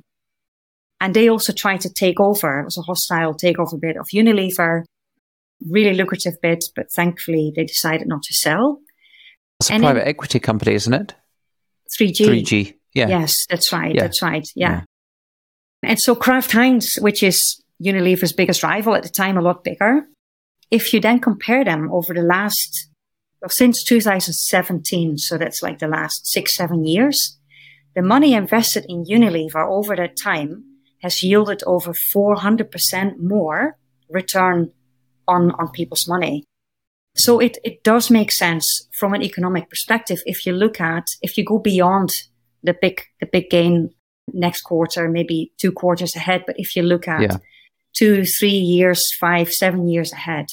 And they also try to take over. It was a hostile takeover bid of Unilever, really lucrative bid, but thankfully they decided not to sell. It's a and private equity company, isn't it? three G. three G, yeah. Yes, that's right, yeah. that's right, yeah. yeah. And so Kraft Heinz, which is Unilever's biggest rival at the time, a lot bigger. If you then compare them over the last Well, since two thousand seventeen, so that's like the last six, seven years, the money invested in Unilever over that time has yielded over four hundred percent more return on, on people's money. So it, it does make sense from an economic perspective. If you look at, if you go beyond the big, the big gain next quarter, maybe two quarters ahead, but if you look at yeah. two, three years, five, seven years ahead.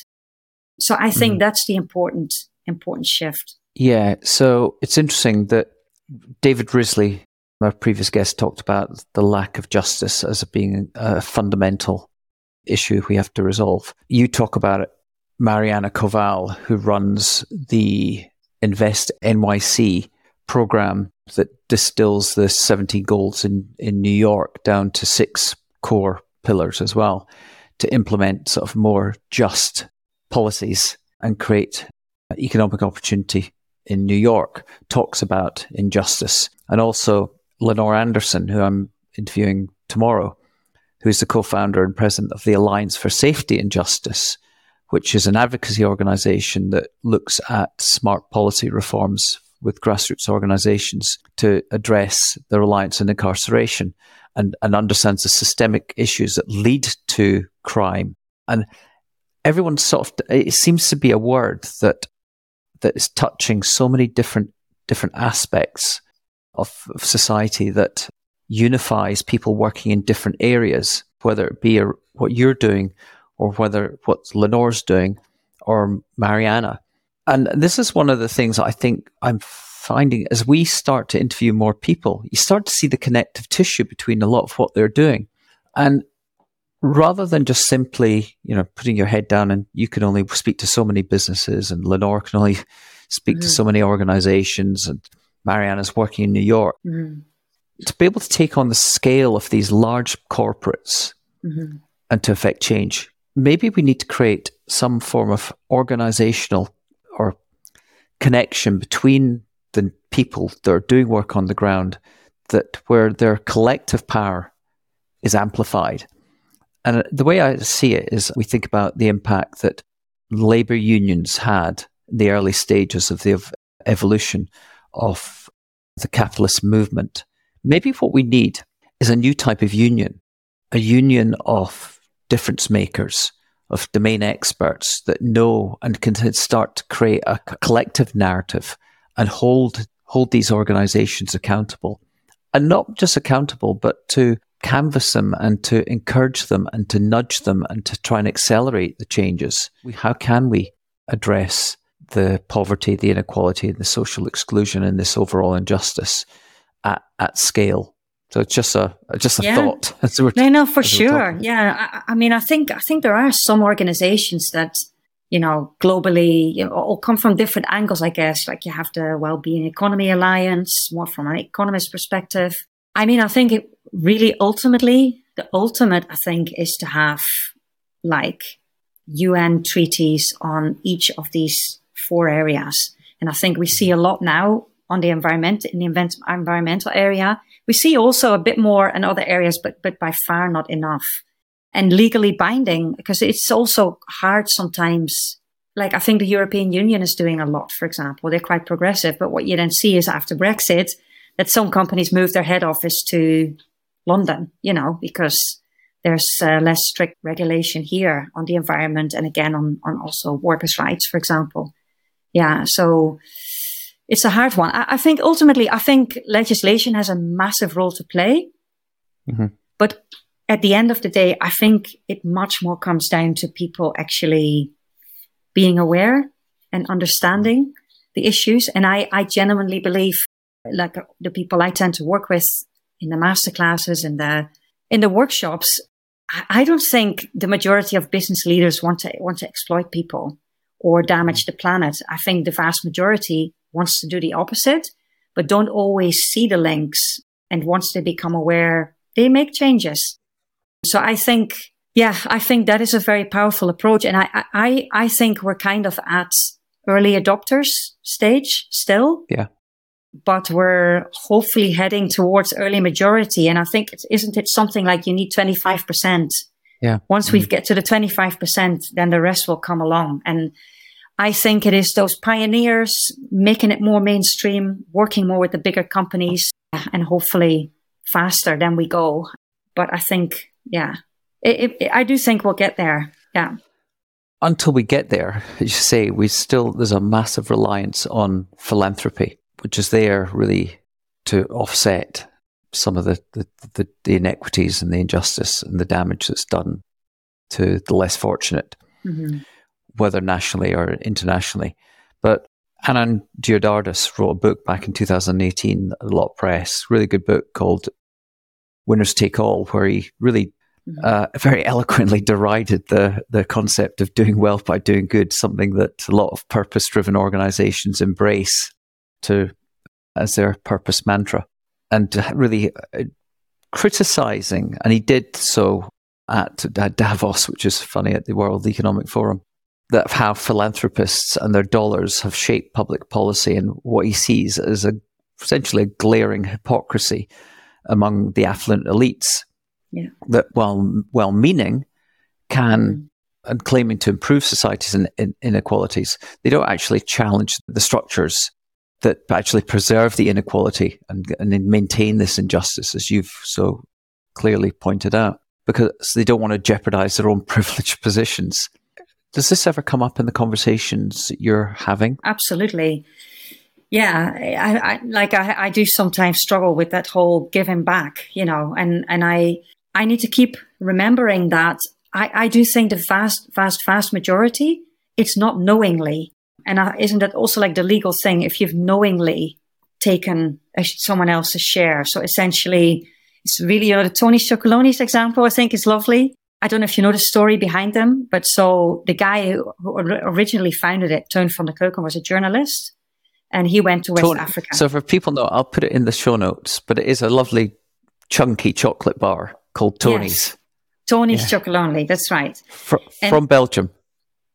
So I think mm. that's the important important shift. Yeah, so it's interesting that David Risley, our previous guest, talked about the lack of justice as being a fundamental issue we have to resolve. You talk about it, Mariana Koval, who runs the Invest N Y C program that distills the seventy goals in, in New York down to six core pillars as well, to implement sort of more just policies and create economic opportunity in New York, talks about injustice. And also Lenore Anderson, who I'm interviewing tomorrow, who's the co-founder and president of the Alliance for Safety and Justice, which is an advocacy organization that looks at smart policy reforms with grassroots organizations to address the reliance on incarceration and, and understands the systemic issues that lead to crime. And everyone sort of, it seems to be a word that that is touching so many different different aspects of, of society, that unifies people working in different areas, whether it be a, what you're doing or whether what Lenore's doing or Mariana. And this is one of the things I think I'm finding as we start to interview more people, you start to see the connective tissue between a lot of what they're doing. And rather than just simply, you know, putting your head down and you can only speak to so many businesses and Lenore can only speak mm-hmm. to so many organizations and Mariana's working in New York, mm-hmm. to be able to take on the scale of these large corporates mm-hmm. and to affect change, maybe we need to create some form of organizational or connection between the people that are doing work on the ground, that where their collective power is amplified. And the way I see it is we think about the impact that labor unions had in the early stages of the ev- evolution of the capitalist movement. Maybe what we need is a new type of union, a union of difference makers, of domain experts that know and can start to create a collective narrative and hold hold these organizations accountable. And not just accountable, but to canvass them and to encourage them and to nudge them and to try and accelerate the changes. We, how can we address the poverty, the inequality, and the social exclusion and this overall injustice at, at scale? So it's just a just a yeah. thought. As we're, no, no, for as sure. Yeah, I, I mean, I think I think there are some organizations that, you know, globally, you know, all come from different angles. I guess, like you have the Wellbeing Economy Alliance, more from an economist perspective. I mean, I think it really ultimately, the ultimate, I think, is to have like U N treaties on each of these four areas. And I think we see a lot now on the environment, in the event, environmental area. We see also a bit more in other areas, but, but by far not enough. And legally binding, because it's also hard sometimes. Like I think the European Union is doing a lot, for example. They're quite progressive. But what you then see is after Brexit, that some companies move their head office to London, you know, because there's uh, less strict regulation here on the environment and again on, on also workers' rights, for example. Yeah, so it's a hard one. I, I think ultimately, I think legislation has a massive role to play. Mm-hmm. But at the end of the day, I think it much more comes down to people actually being aware and understanding the issues. And I, I genuinely believe, like the people I tend to work with in the masterclasses and the in the workshops, I don't think the majority of business leaders want to want to exploit people or damage the planet. I think the vast majority wants to do the opposite, but don't always see the links. And once they become aware, they make changes. So I think, yeah, I think that is a very powerful approach. And I I I think we're kind of at early adopters stage still. Yeah. But we're hopefully heading towards early majority. And I think, it, isn't it something like you need twenty-five percent? Yeah. Once mm-hmm. we get to the twenty-five percent, then the rest will come along. And I think it is those pioneers making it more mainstream, working more with the bigger companies, and hopefully faster than we go. But I think, yeah, it, it, I do think we'll get there. Yeah. Until we get there, as you say, we still, there's a massive reliance on philanthropy, which is there really to offset some of the, the, the, the inequities and the injustice and the damage that's done to the less fortunate, mm-hmm. whether nationally or internationally. But Anand Giridharadas wrote a book back in two thousand eighteen, a lot press, really good book called Winners Take All, where he really mm-hmm. uh, very eloquently derided the, the concept of doing well by doing good, something that a lot of purpose-driven organizations embrace to as their purpose mantra, and really uh, criticizing, and he did so at, at Davos, which is funny, at the World Economic Forum, that how philanthropists and their dollars have shaped public policy, and what he sees as a essentially a glaring hypocrisy among the affluent elites. Yeah. That while well-meaning can mm-hmm. and claiming to improve societies and in, inequalities, they don't actually challenge the structures that actually preserve the inequality and, and maintain this injustice, as you've so clearly pointed out, because they don't want to jeopardize their own privileged positions. Does this ever come up in the conversations you're having? Absolutely. Yeah, I, I like I, I do sometimes struggle with that whole giving back, you know, and, and I I need to keep remembering that I, I do think the vast, vast, vast majority, it's not knowingly. And uh, isn't that also like the legal thing if you've knowingly taken a, someone else's share? So essentially, it's really, you know, the Tony Chocolonely's example, I think, is lovely. I don't know if you know the story behind them, but so the guy who, who originally founded it, Teun van der Keuken, was a journalist, and he went to West Tony, Africa. So for people know, I'll put it in the show notes, but it is a lovely, chunky chocolate bar called Tony's. Yes. Tony's yeah. Chocolonely, that's right. Fr- from Belgium.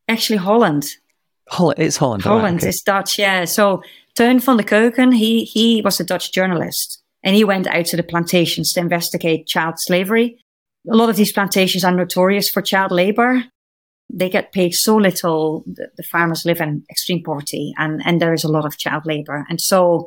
Actually, Holland. Holland, it's Holland. Holland right, okay. is Dutch, yeah. So Teun van de Keuken, he, he was a Dutch journalist, and he went out to the plantations to investigate child slavery. A lot of these plantations are notorious for child labor. They get paid so little. The, the farmers live in extreme poverty, and, and there is a lot of child labor. And so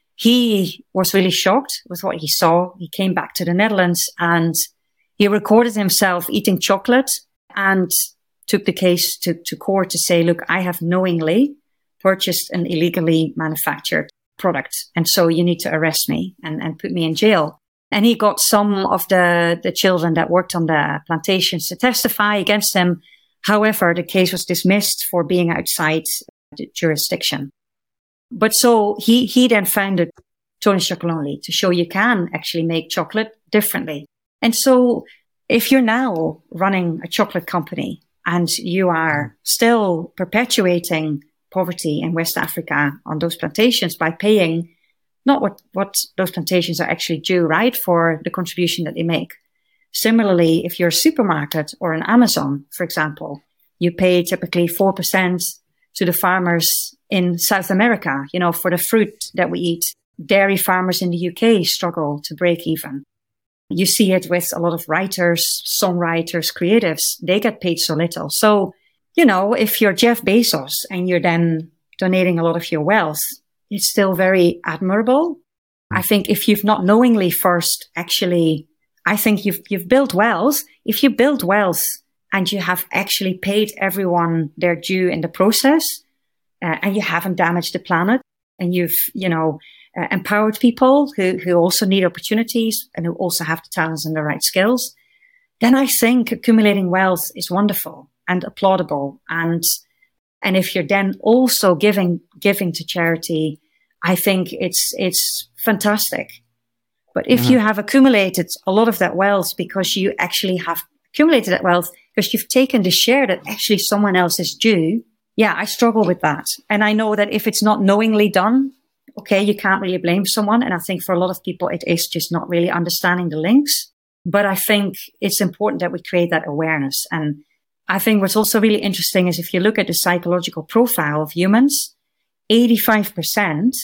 he was really shocked with what he saw. He came back to the Netherlands and he recorded himself eating chocolate and took the case to, to court to say, look, I have knowingly purchased an illegally manufactured product. And so you need to arrest me and, and put me in jail. And he got some of the, the children that worked on the plantations to testify against him. However, the case was dismissed for being outside the jurisdiction. But so he, he then founded Tony Chocolonely to show you can actually make chocolate differently. And so if you're now running a chocolate company and you are still perpetuating poverty in West Africa on those plantations by paying not what, what those plantations are actually due, right, for the contribution that they make. Similarly, if you're a supermarket or an Amazon, for example, you pay typically four percent to the farmers in South America, you know, for the fruit that we eat. Dairy farmers in the U K struggle to break even. You see it with a lot of writers, songwriters, creatives. They get paid so little. So, you know, if you're Jeff Bezos and you're then donating a lot of your wealth, it's still very admirable. I think if you've not knowingly first actually, I think you've, you've built wealth. If you build wealth and you have actually paid everyone their due in the process, uh, and you haven't damaged the planet, and you've, you know, uh, empowered people who, who also need opportunities and who also have the talents and the right skills, then I think accumulating wealth is wonderful and applaudable. And, and if you're then also giving, giving to charity, I think it's, it's fantastic. But if mm-hmm. you have accumulated a lot of that wealth because you actually have accumulated that wealth because you've taken the share that actually someone else is due, yeah, I struggle with that. And I know that if it's not knowingly done, okay, you can't really blame someone. And I think for a lot of people, it is just not really understanding the links. But I think it's important that we create that awareness. And I think what's also really interesting is if you look at the psychological profile of humans, eighty-five percent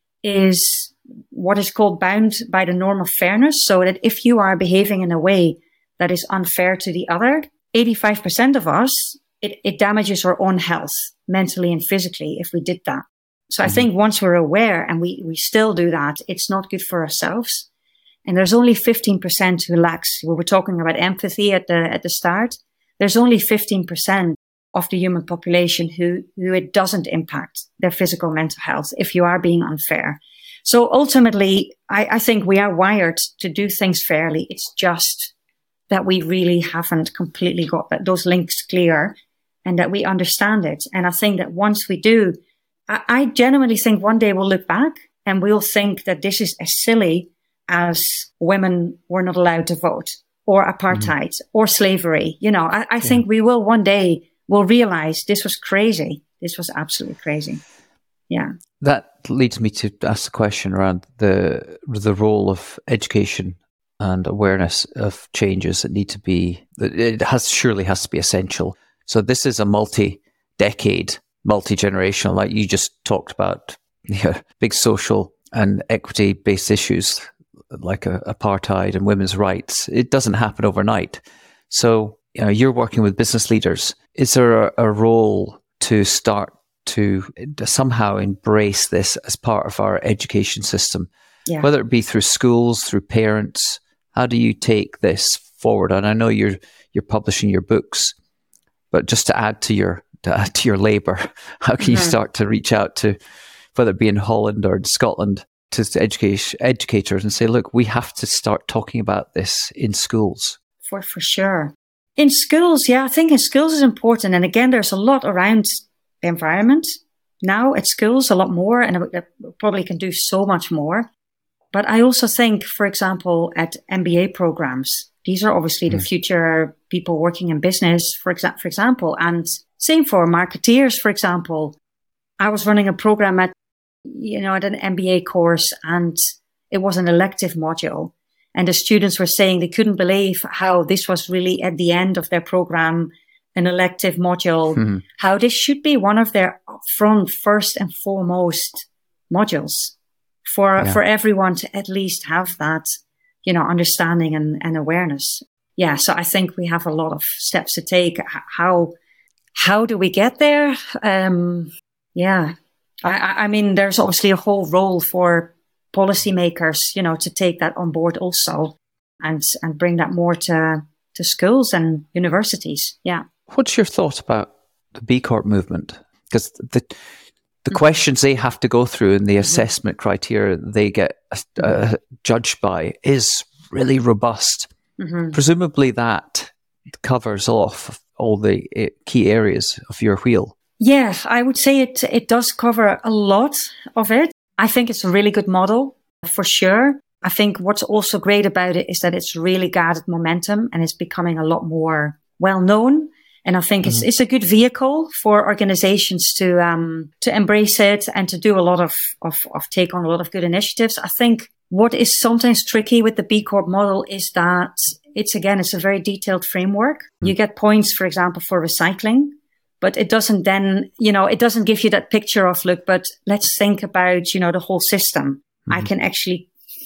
is what is called bound by the norm of fairness. So that if you are behaving in a way that is unfair to the other, eighty-five percent of us, it, it damages our own health mentally and physically if we did that. So mm-hmm. I think once we're aware and we, we still do that, it's not good for ourselves. And there's only fifteen percent who lacks, we were talking about empathy at the, at the start. There's only fifteen percent of the human population who, who it doesn't impact their physical mental health if you are being unfair. So ultimately, I, I think we are wired to do things fairly. It's just that we really haven't completely got that, those links clear and that we understand it. And I think that once we do, I, I genuinely think one day we'll look back and we'll think that this is as silly as women were not allowed to vote or apartheid mm-hmm. or slavery. You know, I, I yeah. think we will one day will realize this was crazy. This was absolutely crazy. Yeah. That leads me to ask the question around the the role of education and awareness of changes that need to be, it has surely has to be essential. So this is a multi-decade, multi-generational, like you just talked about, you know, big social and equity-based issues like uh, apartheid and women's rights. It doesn't happen overnight. So, you know, you're working with business leaders. Is there a, a role to start to somehow embrace this as part of our education system, yeah. whether it be through schools, through parents? How do you take this forward? And I know you're you're publishing your books, but just to add to your to add to your labor, how can mm-hmm. you start to reach out to, whether it be in Holland or in Scotland, to educate educators and say, look, we have to start talking about this in schools? For for sure. In schools, yeah, I think in schools is important. And again, there's a lot around the environment now at schools, a lot more, and I probably can do so much more. But I also think, for example, at M B A programs, these are obviously mm. the future people working in business, for, exa- for example, and same for marketeers, for example. I was running a program at, you know, at an M B A course, and it was an elective module. And the students were saying they couldn't believe how this was really at the end of their program. an elective module, mm-hmm. how this should be one of their upfront, first and foremost modules for yeah. for everyone to at least have that, you know, understanding and, and awareness. Yeah, so I think we have a lot of steps to take. How how do we get there? Um, yeah, I, I mean, there's obviously a whole role for policymakers, you know, to take that on board also, and and bring that more to to schools and universities. Yeah. What's your thought about the B Corp movement? Because the the mm-hmm. questions they have to go through and the mm-hmm. assessment criteria they get uh, mm-hmm. judged by is really robust. Mm-hmm. Presumably that covers off all the uh, key areas of your wheel. Yeah, I would say it it does cover a lot of it. I think it's a really good model for sure. I think what's also great about it is that it's really gathered momentum and it's becoming a lot more well known. And I think mm-hmm. it's it's a good vehicle for organizations to um to embrace it and to do a lot of, of of take on a lot of good initiatives. I think what is sometimes tricky with the B Corp model is that it's again it's a very detailed framework. Mm-hmm. You get points, for example, for recycling, but it doesn't then, you know, it doesn't give you that picture of, look, but let's think about, you know, the whole system. Mm-hmm. I can actually,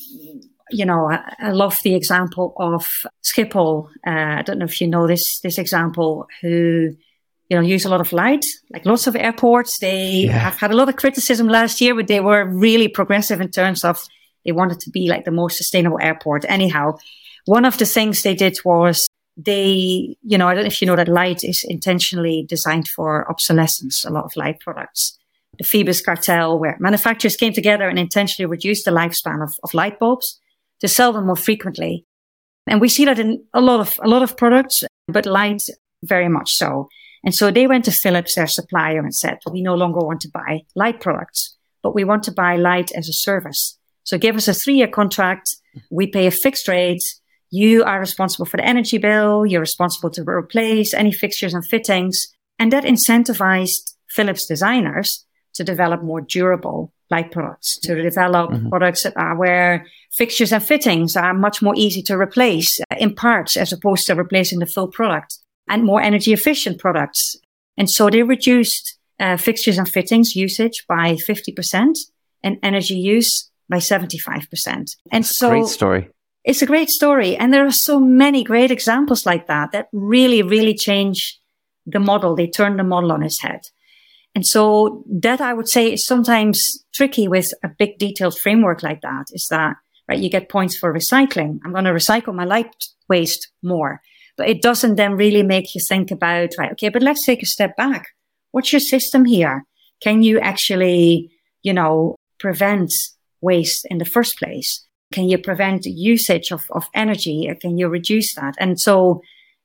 you know, I, I love the example of Schiphol. Uh, I don't know if you know this, this example, who, you know, use a lot of light, like lots of airports. They yeah. have had a lot of criticism last year, but they were really progressive in terms of they wanted to be like the most sustainable airport. Anyhow, one of the things they did was they, you know, I don't know if you know that light is intentionally designed for obsolescence, a lot of light products. The Phoebus cartel, where manufacturers came together and intentionally reduced the lifespan of, of light bulbs to sell them more frequently. And we see that in a lot of, a lot of products, but light very much so. And so they went to Philips, their supplier, and said, we no longer want to buy light products, but we want to buy light as a service. So give us a three-year contract. We pay a fixed rate. You are responsible for the energy bill. You're responsible to replace any fixtures and fittings. And that incentivized Philips designers to develop more durable light products, to develop mm-hmm. products that are where fixtures and fittings are much more easy to replace in parts as opposed to replacing the full product, and more energy efficient products. And so they reduced uh, fixtures and fittings usage by fifty percent and energy use by seventy-five percent. And That's so a great story. It's a great story. And there are so many great examples like that that really, really change the model. They turn the model on its head. And so that, I would say, is sometimes tricky with a big detailed framework like that, is that, right, you get points for recycling. I'm going to recycle my light waste more. But it doesn't then really make you think about, right, okay, but let's take a step back. What's your system here? Can you actually, you know, prevent waste in the first place? Can you prevent usage of, of energy? Can you reduce that? And so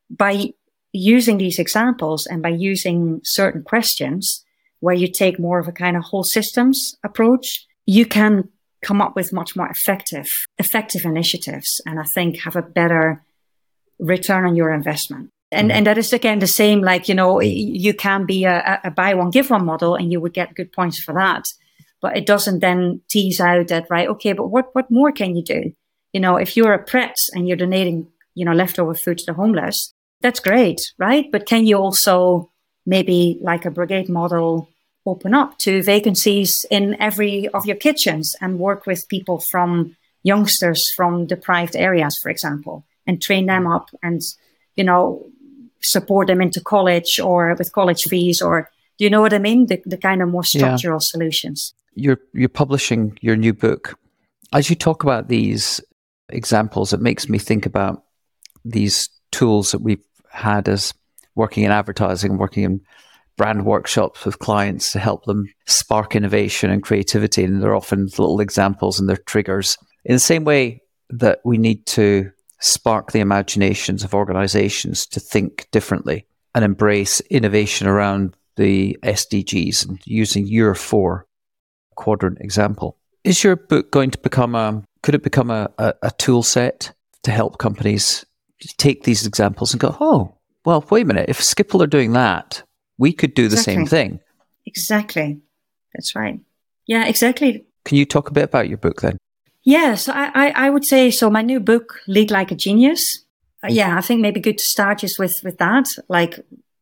by using these examples and by using certain questions where you take more of a kind of whole systems approach, you can come up with much more effective, effective initiatives. And I think have a better return on your investment. And, mm-hmm. and that is again the same, like, you know, you can be a, a buy one, give one model and you would get good points for that. But it doesn't then tease out that, right, okay, but what, what more can you do? You know, if you're a Pret and you're donating, you know, leftover food to the homeless, that's great, right? But can you also maybe, like a brigade model, open up to vacancies in every of your kitchens and work with people from youngsters from deprived areas, for example, and train them up and, you know, support them into college or with college fees, or do you know what I mean? The, the kind of more structural yeah. solutions. You're you're publishing your new book. As you talk about these examples, it makes me think about these tools that we've had as working in advertising, working in brand workshops with clients to help them spark innovation and creativity. And they're often little examples and they're triggers. In the same way that we need to spark the imaginations of organizations to think differently and embrace innovation around the S D Gs, and using your four quadrant example. Is your book going to become a, could it become a, a, a tool set to help companies take these examples and go, oh, well, wait a minute, if Schiphol are doing that, we could do the exactly. same thing. Exactly. That's right. Yeah, exactly. Can you talk a bit about your book then? Yes, I, I, I would say, so my new book, Lead Like a Genius. Uh, yeah, I think maybe good to start just with, with that. Like,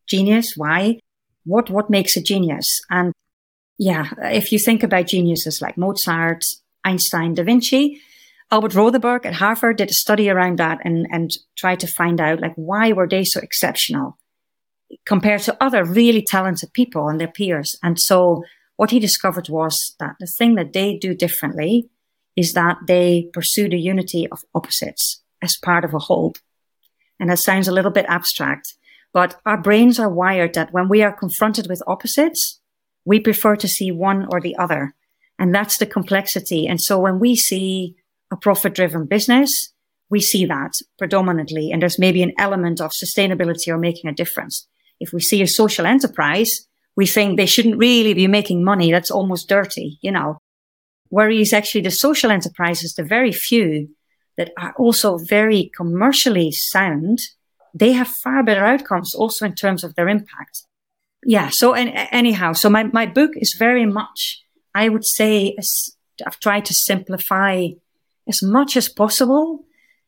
genius? Why? What what makes a genius? And yeah, if you think about geniuses like Mozart, Einstein, Da Vinci, Albert Rodenberg at Harvard did a study around that and, and tried to find out, like, why were they so exceptional compared to other really talented people and their peers. And so what he discovered was that the thing that they do differently is that they pursue the unity of opposites as part of a whole. And that sounds a little bit abstract, but our brains are wired that when we are confronted with opposites, we prefer to see one or the other. And that's the complexity. And so when we see a profit-driven business, we see that predominantly. And there's maybe an element of sustainability or making a difference. If we see a social enterprise, we think they shouldn't really be making money. That's almost dirty, you know. Whereas actually the social enterprises, the very few that are also very commercially sound, they have far better outcomes also in terms of their impact. Yeah. So and, anyhow, so my, my book is very much, I would say, as I've tried to simplify as much as possible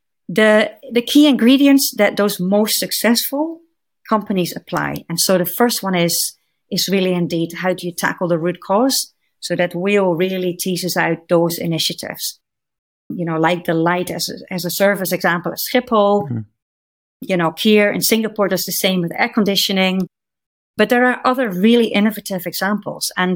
the the key ingredients that those most successful companies apply. And so the first one is is really indeed, how do you tackle the root cause? So that Will really teases out those initiatives. You know, like the light as a, as a service example at Schiphol. Mm-hmm. You know, Kier in Singapore does the same with air conditioning. But there are other really innovative examples. And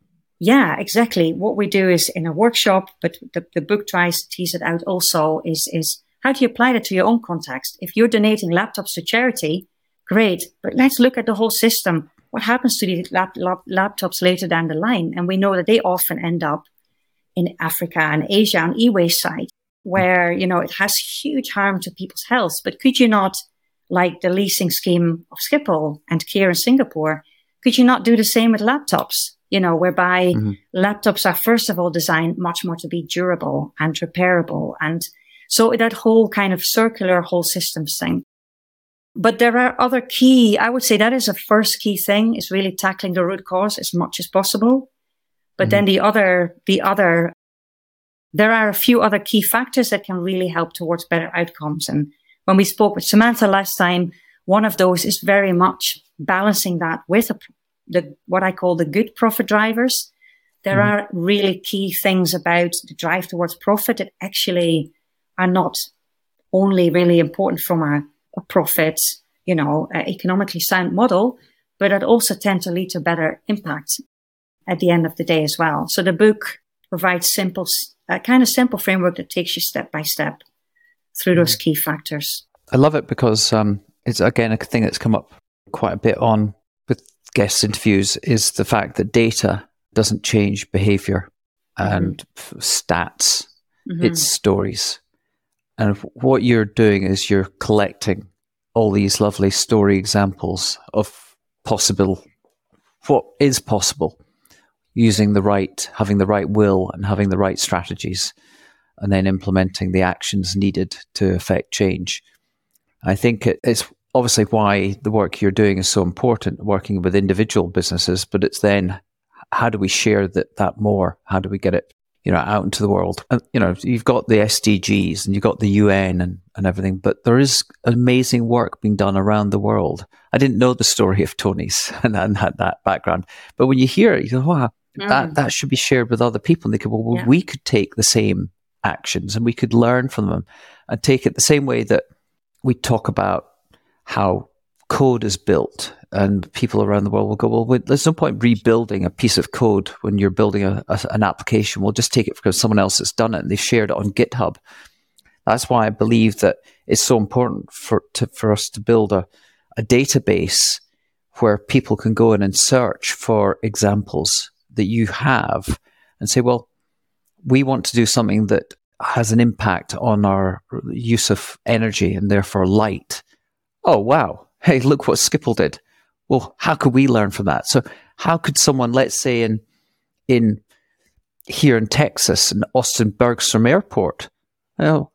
yeah, exactly. What we do is in a workshop, but the, the book tries to tease it out also, is, is how do you apply that to your own context? If you're donating laptops to charity, great. But let's look at the whole system. What happens to these lap, lap, laptops later down the line? And we know that they often end up in Africa and Asia on e-waste side, where, you know, it has huge harm to people's health. But could you not, like the leasing scheme of Schiphol and Kier in Singapore, could you not do the same with laptops? You know, whereby mm-hmm. laptops are first of all designed much more to be durable and repairable. And so that whole kind of circular whole systems thing. But there are other key, I would say that is a first key thing, is really tackling the root cause as much as possible. But mm-hmm. then the other, the other, there are a few other key factors that can really help towards better outcomes. And when we spoke with Samantha last time, one of those is very much balancing that with a, the what I call the good profit drivers. There mm-hmm. are really key things about the drive towards profit that actually are not only really important from a a profit, you know, uh, economically sound model, but it also tend to lead to better impact at the end of the day as well. So the book provides simple, a kind of simple framework that takes you step by step through those key factors. I love it because um, it's, again, a thing that's come up quite a bit on with guest interviews is the fact that data doesn't change behavior and mm-hmm. stats, mm-hmm. it's stories. And what you're doing is you're collecting all these lovely story examples of possible, what is possible, using the right, having the right will and having the right strategies, and then implementing the actions needed to affect change. I think it, it's obviously why the work you're doing is so important, working with individual businesses, but it's then how do we share that, that more? How do we get it, you know, out into the world? And, you know, you've got the S D Gs and you've got the U N and, and everything, but there is amazing work being done around the world. I didn't know the story of Tony's and, and had that background, but when you hear it, you go, wow, mm. that, that should be shared with other people. And they go, well, yeah. we could take the same actions and we could learn from them and take it the same way that we talk about how code is built. And people around the world will go, well, wait, there's no point rebuilding a piece of code when you're building a, a, an application. We'll just take it because someone else has done it and they've shared it on GitHub. That's why I believe that it's so important for to, for us to build a, a database where people can go in and search for examples that you have and say, well, we want to do something that has an impact on our use of energy and therefore light. Oh, wow. Hey, look what Schiphol did. Well, how could we learn from that? So how could someone, let's say in in here in Texas, in Austin Bergstrom Airport, you know,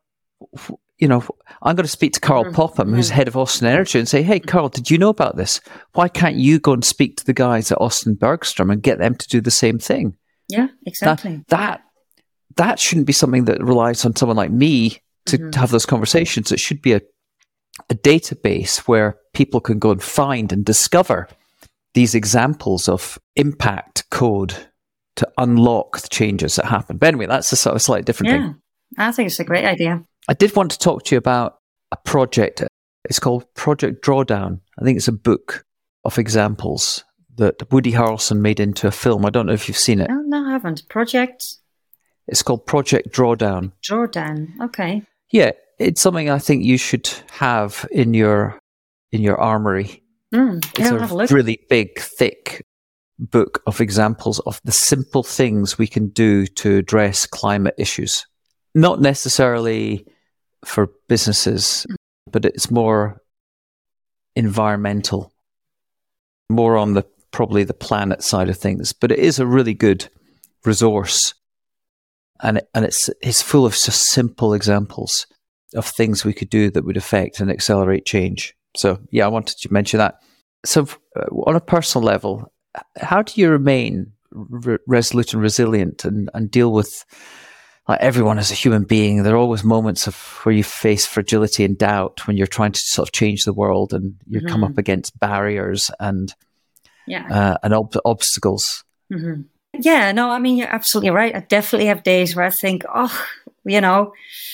you know, I'm going to speak to Carl Popham, who's head of Austin Energy, and say, hey, Carl, did you know about this? Why can't you go and speak to the guys at Austin Bergstrom and get them to do the same thing? Yeah, exactly. That that, that shouldn't be something that relies on someone like me to, mm-hmm. to have those conversations. It should be a a database where people can go and find and discover these examples of impact code to unlock the changes that happen. But anyway, that's a sort of slightly different yeah, thing. I think it's a great idea. I did want to talk to you about a project. It's called Project Drawdown. I think it's a book of examples that Woody Harrelson made into a film. I don't know if you've seen it. No, no, I haven't. Project? It's called Project Drawdown. Drawdown, okay. Yeah, it's something I think you should have in your in your armory. Mm, it's I'll a, have a look. really big, thick book of examples of the simple things we can do to address climate issues. Not necessarily for businesses, mm. but it's more environmental, more on the probably the planet side of things. But it is a really good resource, and it, and it's it's full of just simple examples of things we could do that would affect and accelerate change. So yeah, I wanted to mention that. So uh, on a personal level, how do you remain re- resolute and resilient and, and deal with, like, everyone as a human being? There are always moments of where you face fragility and doubt when you're trying to sort of change the world, and you mm-hmm. come up against barriers and yeah, uh, and ob- obstacles. Mm-hmm. Yeah, no, I mean, you're absolutely right. I definitely have days where I think, oh, you know,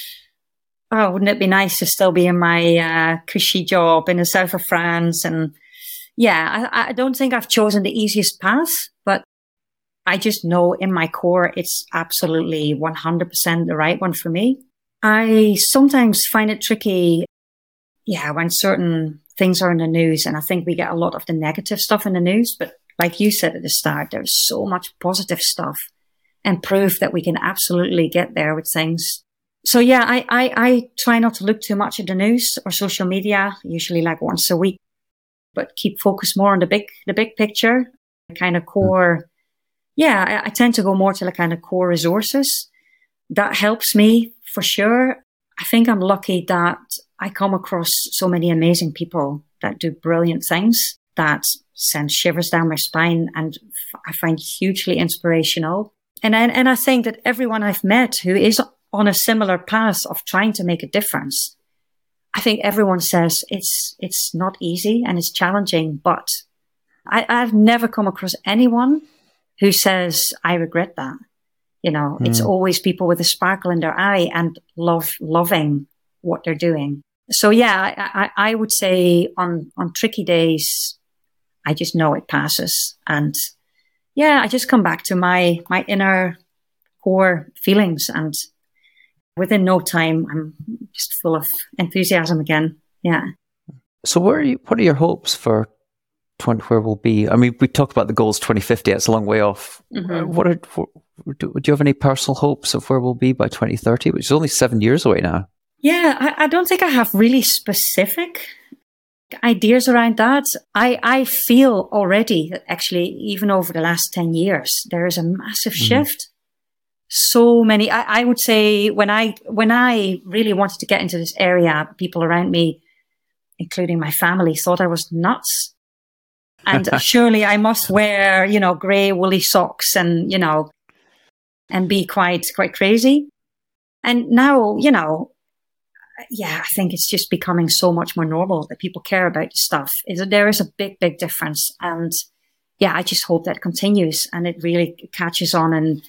oh, wouldn't it be nice to still be in my uh, cushy job in the south of France? And yeah, I, I don't think I've chosen the easiest path, but I just know in my core it's absolutely one hundred percent the right one for me. I sometimes find it tricky, yeah, when certain things are in the news, and I think we get a lot of the negative stuff in the news, but like you said at the start, there's so much positive stuff and proof that we can absolutely get there with things. So yeah, I, I, I try not to look too much at the news or social media, usually like once a week, but keep focused more on the big, the big picture, the kind of core. Yeah, I, I tend to go more to the kind of core resources. That helps me for sure. I think I'm lucky that I come across so many amazing people that do brilliant things that send shivers down my spine, and I find hugely inspirational. And I, and I think that everyone I've met who is on a similar path of trying to make a difference, I think everyone says it's it's not easy and it's challenging, but I, I've never come across anyone who says, I regret that. You know, mm. it's always people with a sparkle in their eye and love loving what they're doing. So yeah, I, I, I would say on, on tricky days, I just know it passes. And yeah, I just come back to my, my inner core feelings, and within no time, I'm just full of enthusiasm again. Yeah. So where are you, what are your hopes for twenty, where we'll be? I mean, we talked about the goals twenty fifty. It's a long way off. Mm-hmm. Uh, what are, for, do, do you have any personal hopes of where we'll be by twenty thirty, which is only seven years away now? Yeah, I, I don't think I have really specific ideas around that. I, I feel already that actually, even over the last ten years, there is a massive mm-hmm. shift. So many, I, I would say when I, when I really wanted to get into this area, people around me, including my family, thought I was nuts. And surely I must wear, you know, grey woolly socks and, you know, and be quite, quite crazy. And now, you know, yeah, I think it's just becoming so much more normal that people care about this stuff. Is there is a big, big difference. And yeah, I just hope that continues and it really catches on, and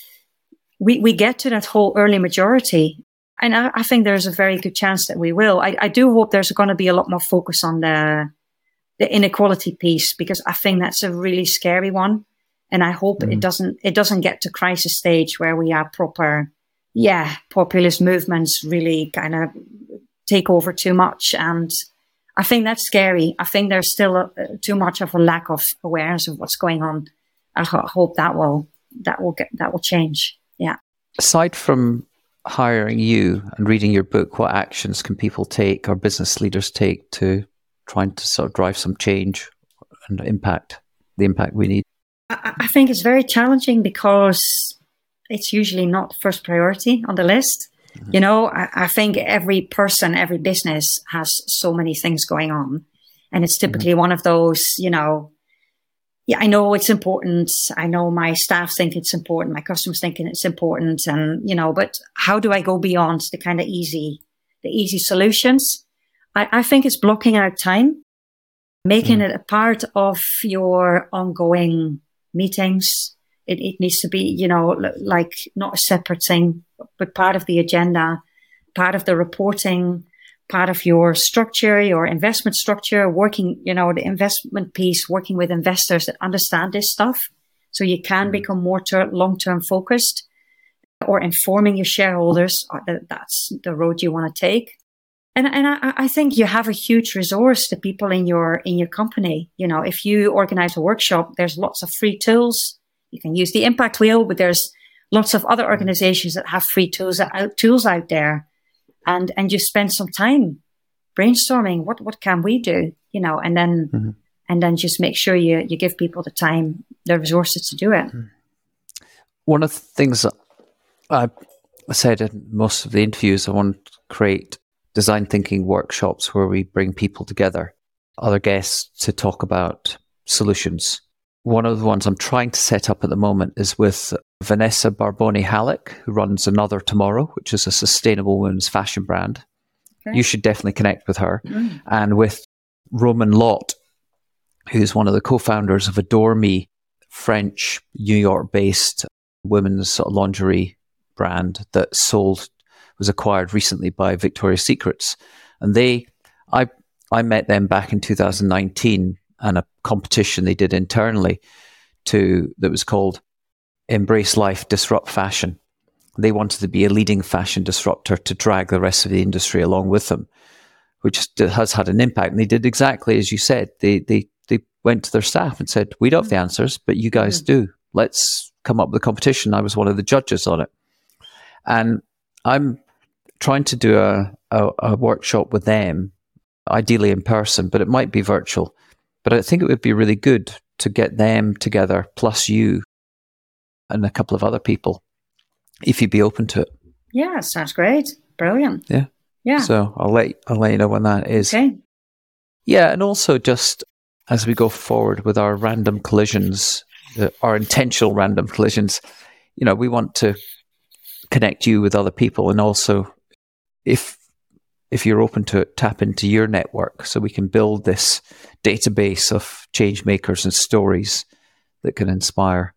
we, we get to that whole early majority. And I, I think there's a very good chance that we will. I, I do hope there's going to be a lot more focus on the, the inequality piece, because I think that's a really scary one. And I hope mm. it doesn't, it doesn't get to crisis stage where we have proper, yeah, populist movements really kind of take over too much. And I think that's scary. I think there's still a, too much of a lack of awareness of what's going on. I ho- hope that will, that will get, that will change. Yeah. Aside from hiring you and reading your book, what actions can people take or business leaders take to trying to sort of drive some change and impact, the impact we need? I, I think it's very challenging because it's usually not first priority on the list. Mm-hmm. You know, I, I think every person, every business has so many things going on. And it's typically mm-hmm. one of those, you know, yeah, I know it's important. I know my staff think it's important. My customers think it's important. And, you know, but how do I go beyond the kind of easy, the easy solutions? I, I think it's blocking out time, making Mm. it a part of your ongoing meetings. It, it needs to be, you know, l- like not a separate thing, but part of the agenda, part of the reporting, part of your structure, your investment structure, working, you know, the investment piece, working with investors that understand this stuff. So you can Mm. become more ter- long-term focused, or informing your shareholders that that's the road you want to take. And and I, I think you have a huge resource, the people in your in your company. You know, if you organize a workshop, there's lots of free tools. You can use the impact wheel, but there's lots of other organizations that have free tools out tools out there. And and you spend some time brainstorming what, what can we do, you know, and then Mm-hmm. and then just make sure you, you give people the time, the resources to do it. One of the things that I said in most of the interviews, I want to create design thinking workshops where we bring people together, other guests, to talk about solutions. One of the ones I'm trying to set up at the moment is with Vanessa Barboni Halleck, who runs Another Tomorrow, which is a sustainable women's fashion brand. Okay. You should definitely connect with her. Mm. And with Roman Lott, who's one of the co-founders of Adore Me, French, New York-based women's sort of lingerie brand that sold, was acquired recently by Victoria's Secrets. And they, I, I met them back in two thousand nineteen and a competition they did internally to that was called Embrace Life, Disrupt Fashion. They wanted to be a leading fashion disruptor to drag the rest of the industry along with them, which has had an impact. And they did exactly as you said. They they they went to their staff and said, "We don't have the answers, but you guys mm-hmm. do. Let's come up with a competition." I was one of the judges on it, and I'm trying to do a, a, a workshop with them, ideally in person, but it might be virtual. But I think it would be really good to get them together, plus you and a couple of other people, if you'd be open to it. Yeah, sounds great. Brilliant. Yeah. Yeah. So I'll let I'll let you know when that is. Okay. Yeah, and also just as we go forward with our random collisions, the, our intentional random collisions, you know, we want to connect you with other people, and also if if you're open to it, tap into your network so we can build this database of change makers and stories that can inspire.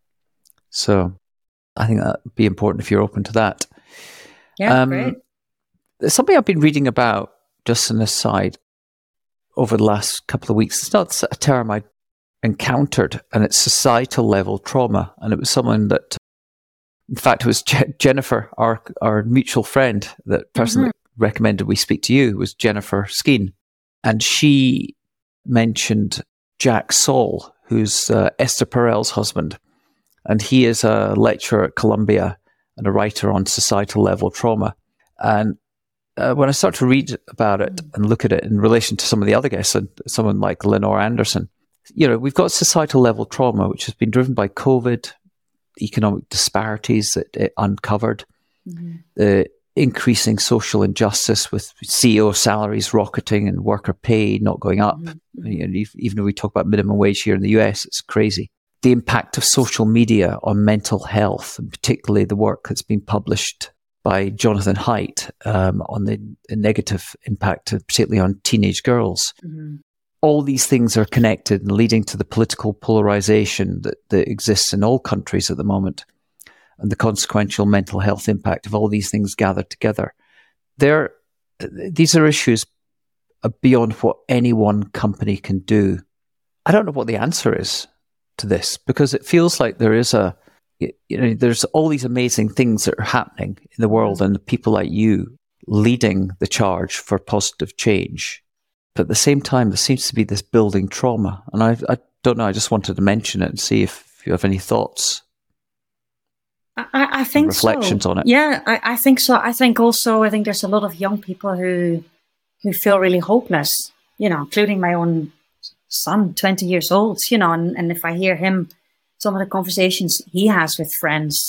So I think that would be important if you're open to that. Yeah, um, great. There's something I've been reading about, just an aside, over the last couple of weeks. It's not a term I encountered, and it's societal level trauma. And it was someone that, in fact, it was Je- Jennifer, our our mutual friend, that person mm-hmm. that recommended we speak to you, was Jennifer Skeen. And she mentioned Jack Saul, who's uh, Esther Perel's husband. And he is a lecturer at Columbia and a writer on societal level trauma. And uh, when I start to read about it and look at it in relation to some of the other guests, and someone like Lenore Anderson, you know, we've got societal level trauma, which has been driven by COVID, economic disparities that it uncovered, mm-hmm. the increasing social injustice with C E O salaries rocketing and worker pay not going up. Mm-hmm. You know, even when we talk about minimum wage here in the U S, it's crazy. The impact of social media on mental health, and particularly the work that's been published by Jonathan Haidt um, on the, the negative impact, particularly on teenage girls. Mm-hmm. All these things are connected and leading to the political polarization that, that exists in all countries at the moment, and the consequential mental health impact of all these things gathered together. They're, these are issues beyond what any one company can do. I don't know what the answer is to this, because it feels like there is a, you know, there's all these amazing things that are happening in the world, and people like you leading the charge for positive change. But at the same time, there seems to be this building trauma. And I, I don't know, I just wanted to mention it and see if you have any thoughts. I, I think reflections so. on it. Yeah, I, I think so. I think also, I think there's a lot of young people who who feel really hopeless, you know, including my own son, twenty years old, you know, and, and if I hear him, some of the conversations he has with friends,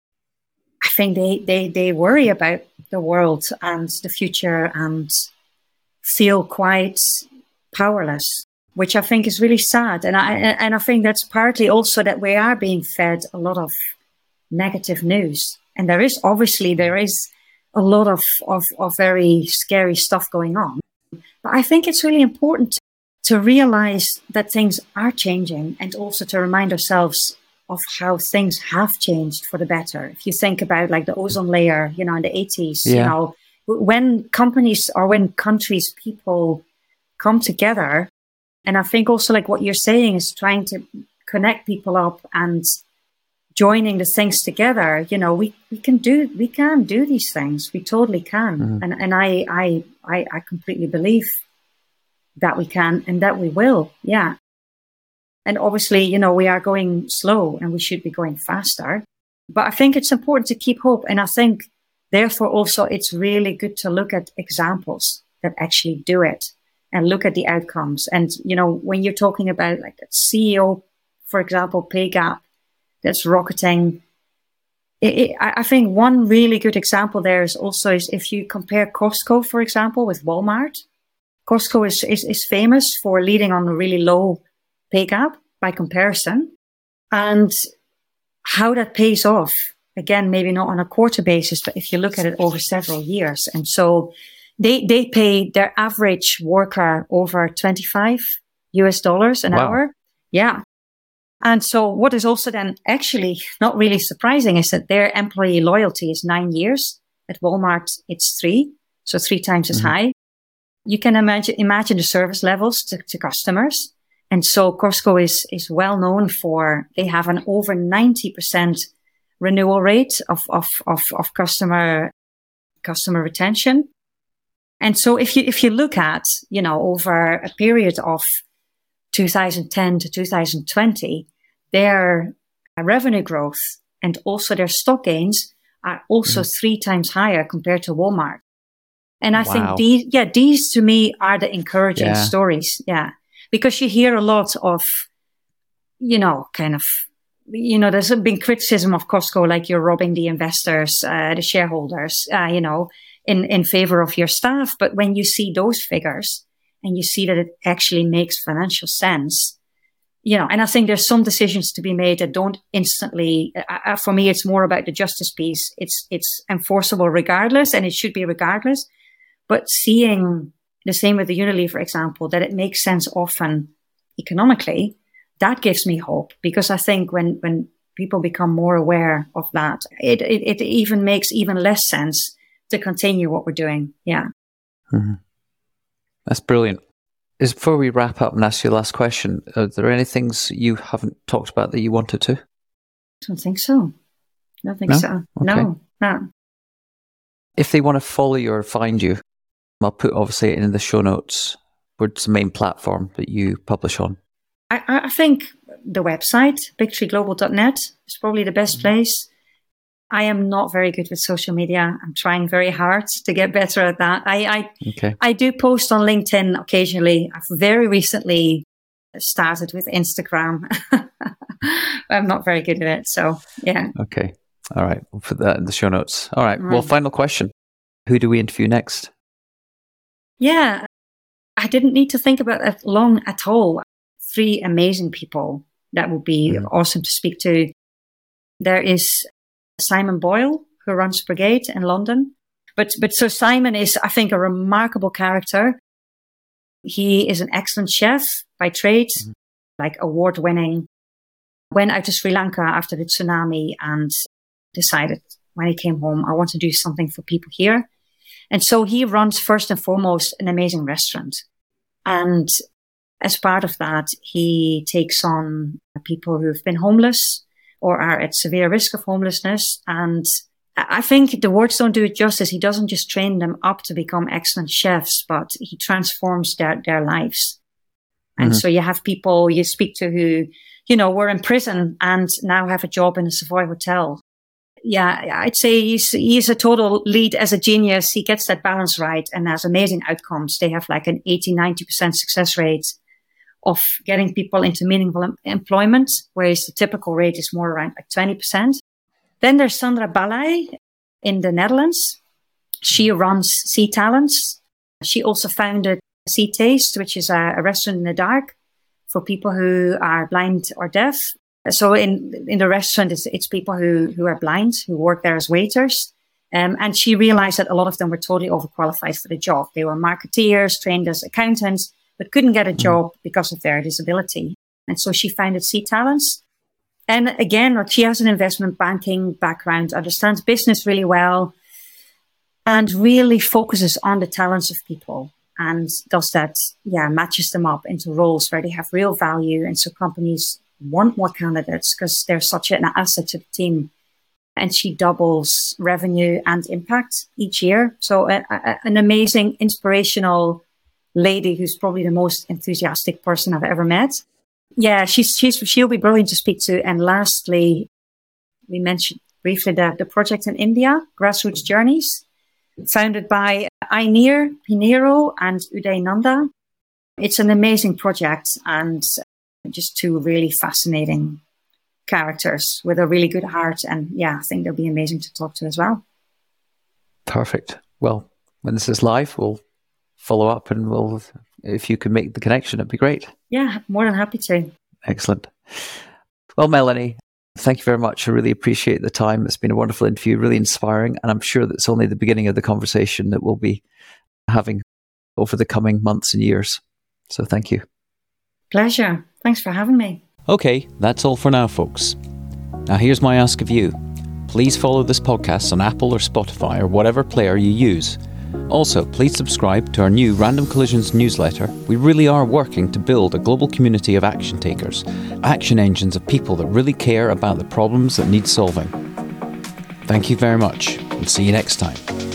I think they, they, they worry about the world and the future and feel quite powerless, which I think is really sad. And I, and I think that's partly also that we are being fed a lot of negative news. And there is, obviously, there is a lot of, of, of very scary stuff going on. But I think it's really important to realize that things are changing and also to remind ourselves of how things have changed for the better. If you think about like the ozone layer, you know, in the eighties, yeah. you know, when companies or when countries, people come together, and I think also like what you're saying is trying to connect people up and joining the things together, you know, we, we can do, we can do these things. We totally can. Mm-hmm. And, and I, I, I, I completely believe that we can and that we will. Yeah. And obviously, you know, we are going slow and we should be going faster, but I think it's important to keep hope. And I think therefore also it's really good to look at examples that actually do it and look at the outcomes. And, you know, when you're talking about like that C E O, for example, pay gap, that's rocketing. It, it, I think one really good example there is also is if you compare Costco, for example, with Walmart. Costco is, is, is famous for leading on a really low pay gap by comparison, and how that pays off. Again, maybe not on a quarter basis, but if you look at it over several years. And so they, they pay their average worker over twenty-five U S dollars an wow. hour. Yeah. And so what is also then actually not really surprising is that their employee loyalty is nine years. At Walmart, it's three. So three times as mm-hmm. high. You can imagine, imagine the service levels to, to customers. And so Costco is, is well known for, they have an over ninety percent renewal rate of, of, of, of customer, customer retention. And so if you, if you look at, you know, over a period of two thousand ten to two thousand twenty, their revenue growth and also their stock gains are also mm. three times higher compared to Walmart. And I wow. think these, yeah, these to me are the encouraging yeah. stories. Yeah. Because you hear a lot of, you know, kind of, you know, there's been criticism of Costco, like you're robbing the investors, uh, the shareholders, uh, you know, in, in favor of your staff. But when you see those figures and you see that it actually makes financial sense, you know, and I think there's some decisions to be made that don't instantly, uh, for me, it's more about the justice piece. It's, it's enforceable regardless, and it should be regardless. But seeing the same with the Unilever, for example, that it makes sense often economically, that gives me hope, because I think when, when people become more aware of that, it, it, it even makes even less sense to continue what we're doing. Yeah. Mm-hmm. That's brilliant. Is before we wrap up and ask you the last question, are there any things you haven't talked about that you wanted to? I don't think so. I don't think no? so. Okay. No, no. If they want to follow you or find you, I'll put obviously in the show notes what's the main platform that you publish on. I, I think the website, big tree global dot net, is probably the best mm-hmm. place. I am not very good with social media. I'm trying very hard to get better at that. I I, okay. I do post on LinkedIn occasionally. I've very recently started with Instagram. I'm not very good at it. So, yeah. Okay. All right. We'll put that in the show notes. All right. All right. Well, final question. Who do we interview next? Yeah, I didn't need to think about it long at all. Three amazing people that would be mm. awesome to speak to. There is Simon Boyle, who runs Brigade in London. But but so Simon is, I think, a remarkable character. He is an excellent chef by trade, mm. like award-winning. Went out to Sri Lanka after the tsunami and decided when he came home, I want to do something for people here. And so he runs first and foremost an amazing restaurant. And as part of that, he takes on people who've been homeless or are at severe risk of homelessness. And I think the words don't do it justice. He doesn't just train them up to become excellent chefs, but he transforms their, their lives. And mm-hmm. so you have people you speak to who, you know, were in prison and now have a job in a Savoy hotel. Yeah, I'd say he's he's a total lead as a genius. He gets that balance right and has amazing outcomes. They have like an eighty, ninety percent success rate of getting people into meaningful em- employment, whereas the typical rate is more around like twenty percent. Then there's Sandra Balai in the Netherlands. She runs Sea Talents. She also founded Sea Taste, which is a, a restaurant in the dark for people who are blind or deaf. So in in the restaurant, it's, it's people who, who are blind, who work there as waiters. Um, and she realized that a lot of them were totally overqualified for the job. They were marketeers, trained as accountants, but couldn't get a job because of their disability. And so she founded Seed Talents. And again, like, she has an investment banking background, understands business really well, and really focuses on the talents of people and does that, yeah, matches them up into roles where they have real value. And so companies want more candidates because they're such an asset to the team. And she doubles revenue and impact each year. So a, a, an amazing, inspirational lady who's probably the most enthusiastic person I've ever met. Yeah, she's, she's, she'll be brilliant to speak to. And lastly, we mentioned briefly the, the project in India, Grassroots Journeys, founded by Ainir Pinero and Uday Nanda. It's an amazing project and just two really fascinating characters with a really good heart. And yeah, I think they'll be amazing to talk to as well. Perfect. Well, when this is live, we'll follow up and we'll, if you can make the connection, it'd be great. Yeah, more than happy to. Excellent. Well, Melanie, thank you very much. I really appreciate the time. It's been a wonderful interview, really inspiring. And I'm sure that's only the beginning of the conversation that we'll be having over the coming months and years. So thank you. Pleasure. Thanks for having me. Okay, that's all for now, folks. Now here's my ask of you. Please follow this podcast on Apple or Spotify or whatever player you use. Also, please subscribe to our new Random Collisions newsletter. We really are working to build a global community of action takers, action engines of people that really care about the problems that need solving. Thank you very much, and see you next time.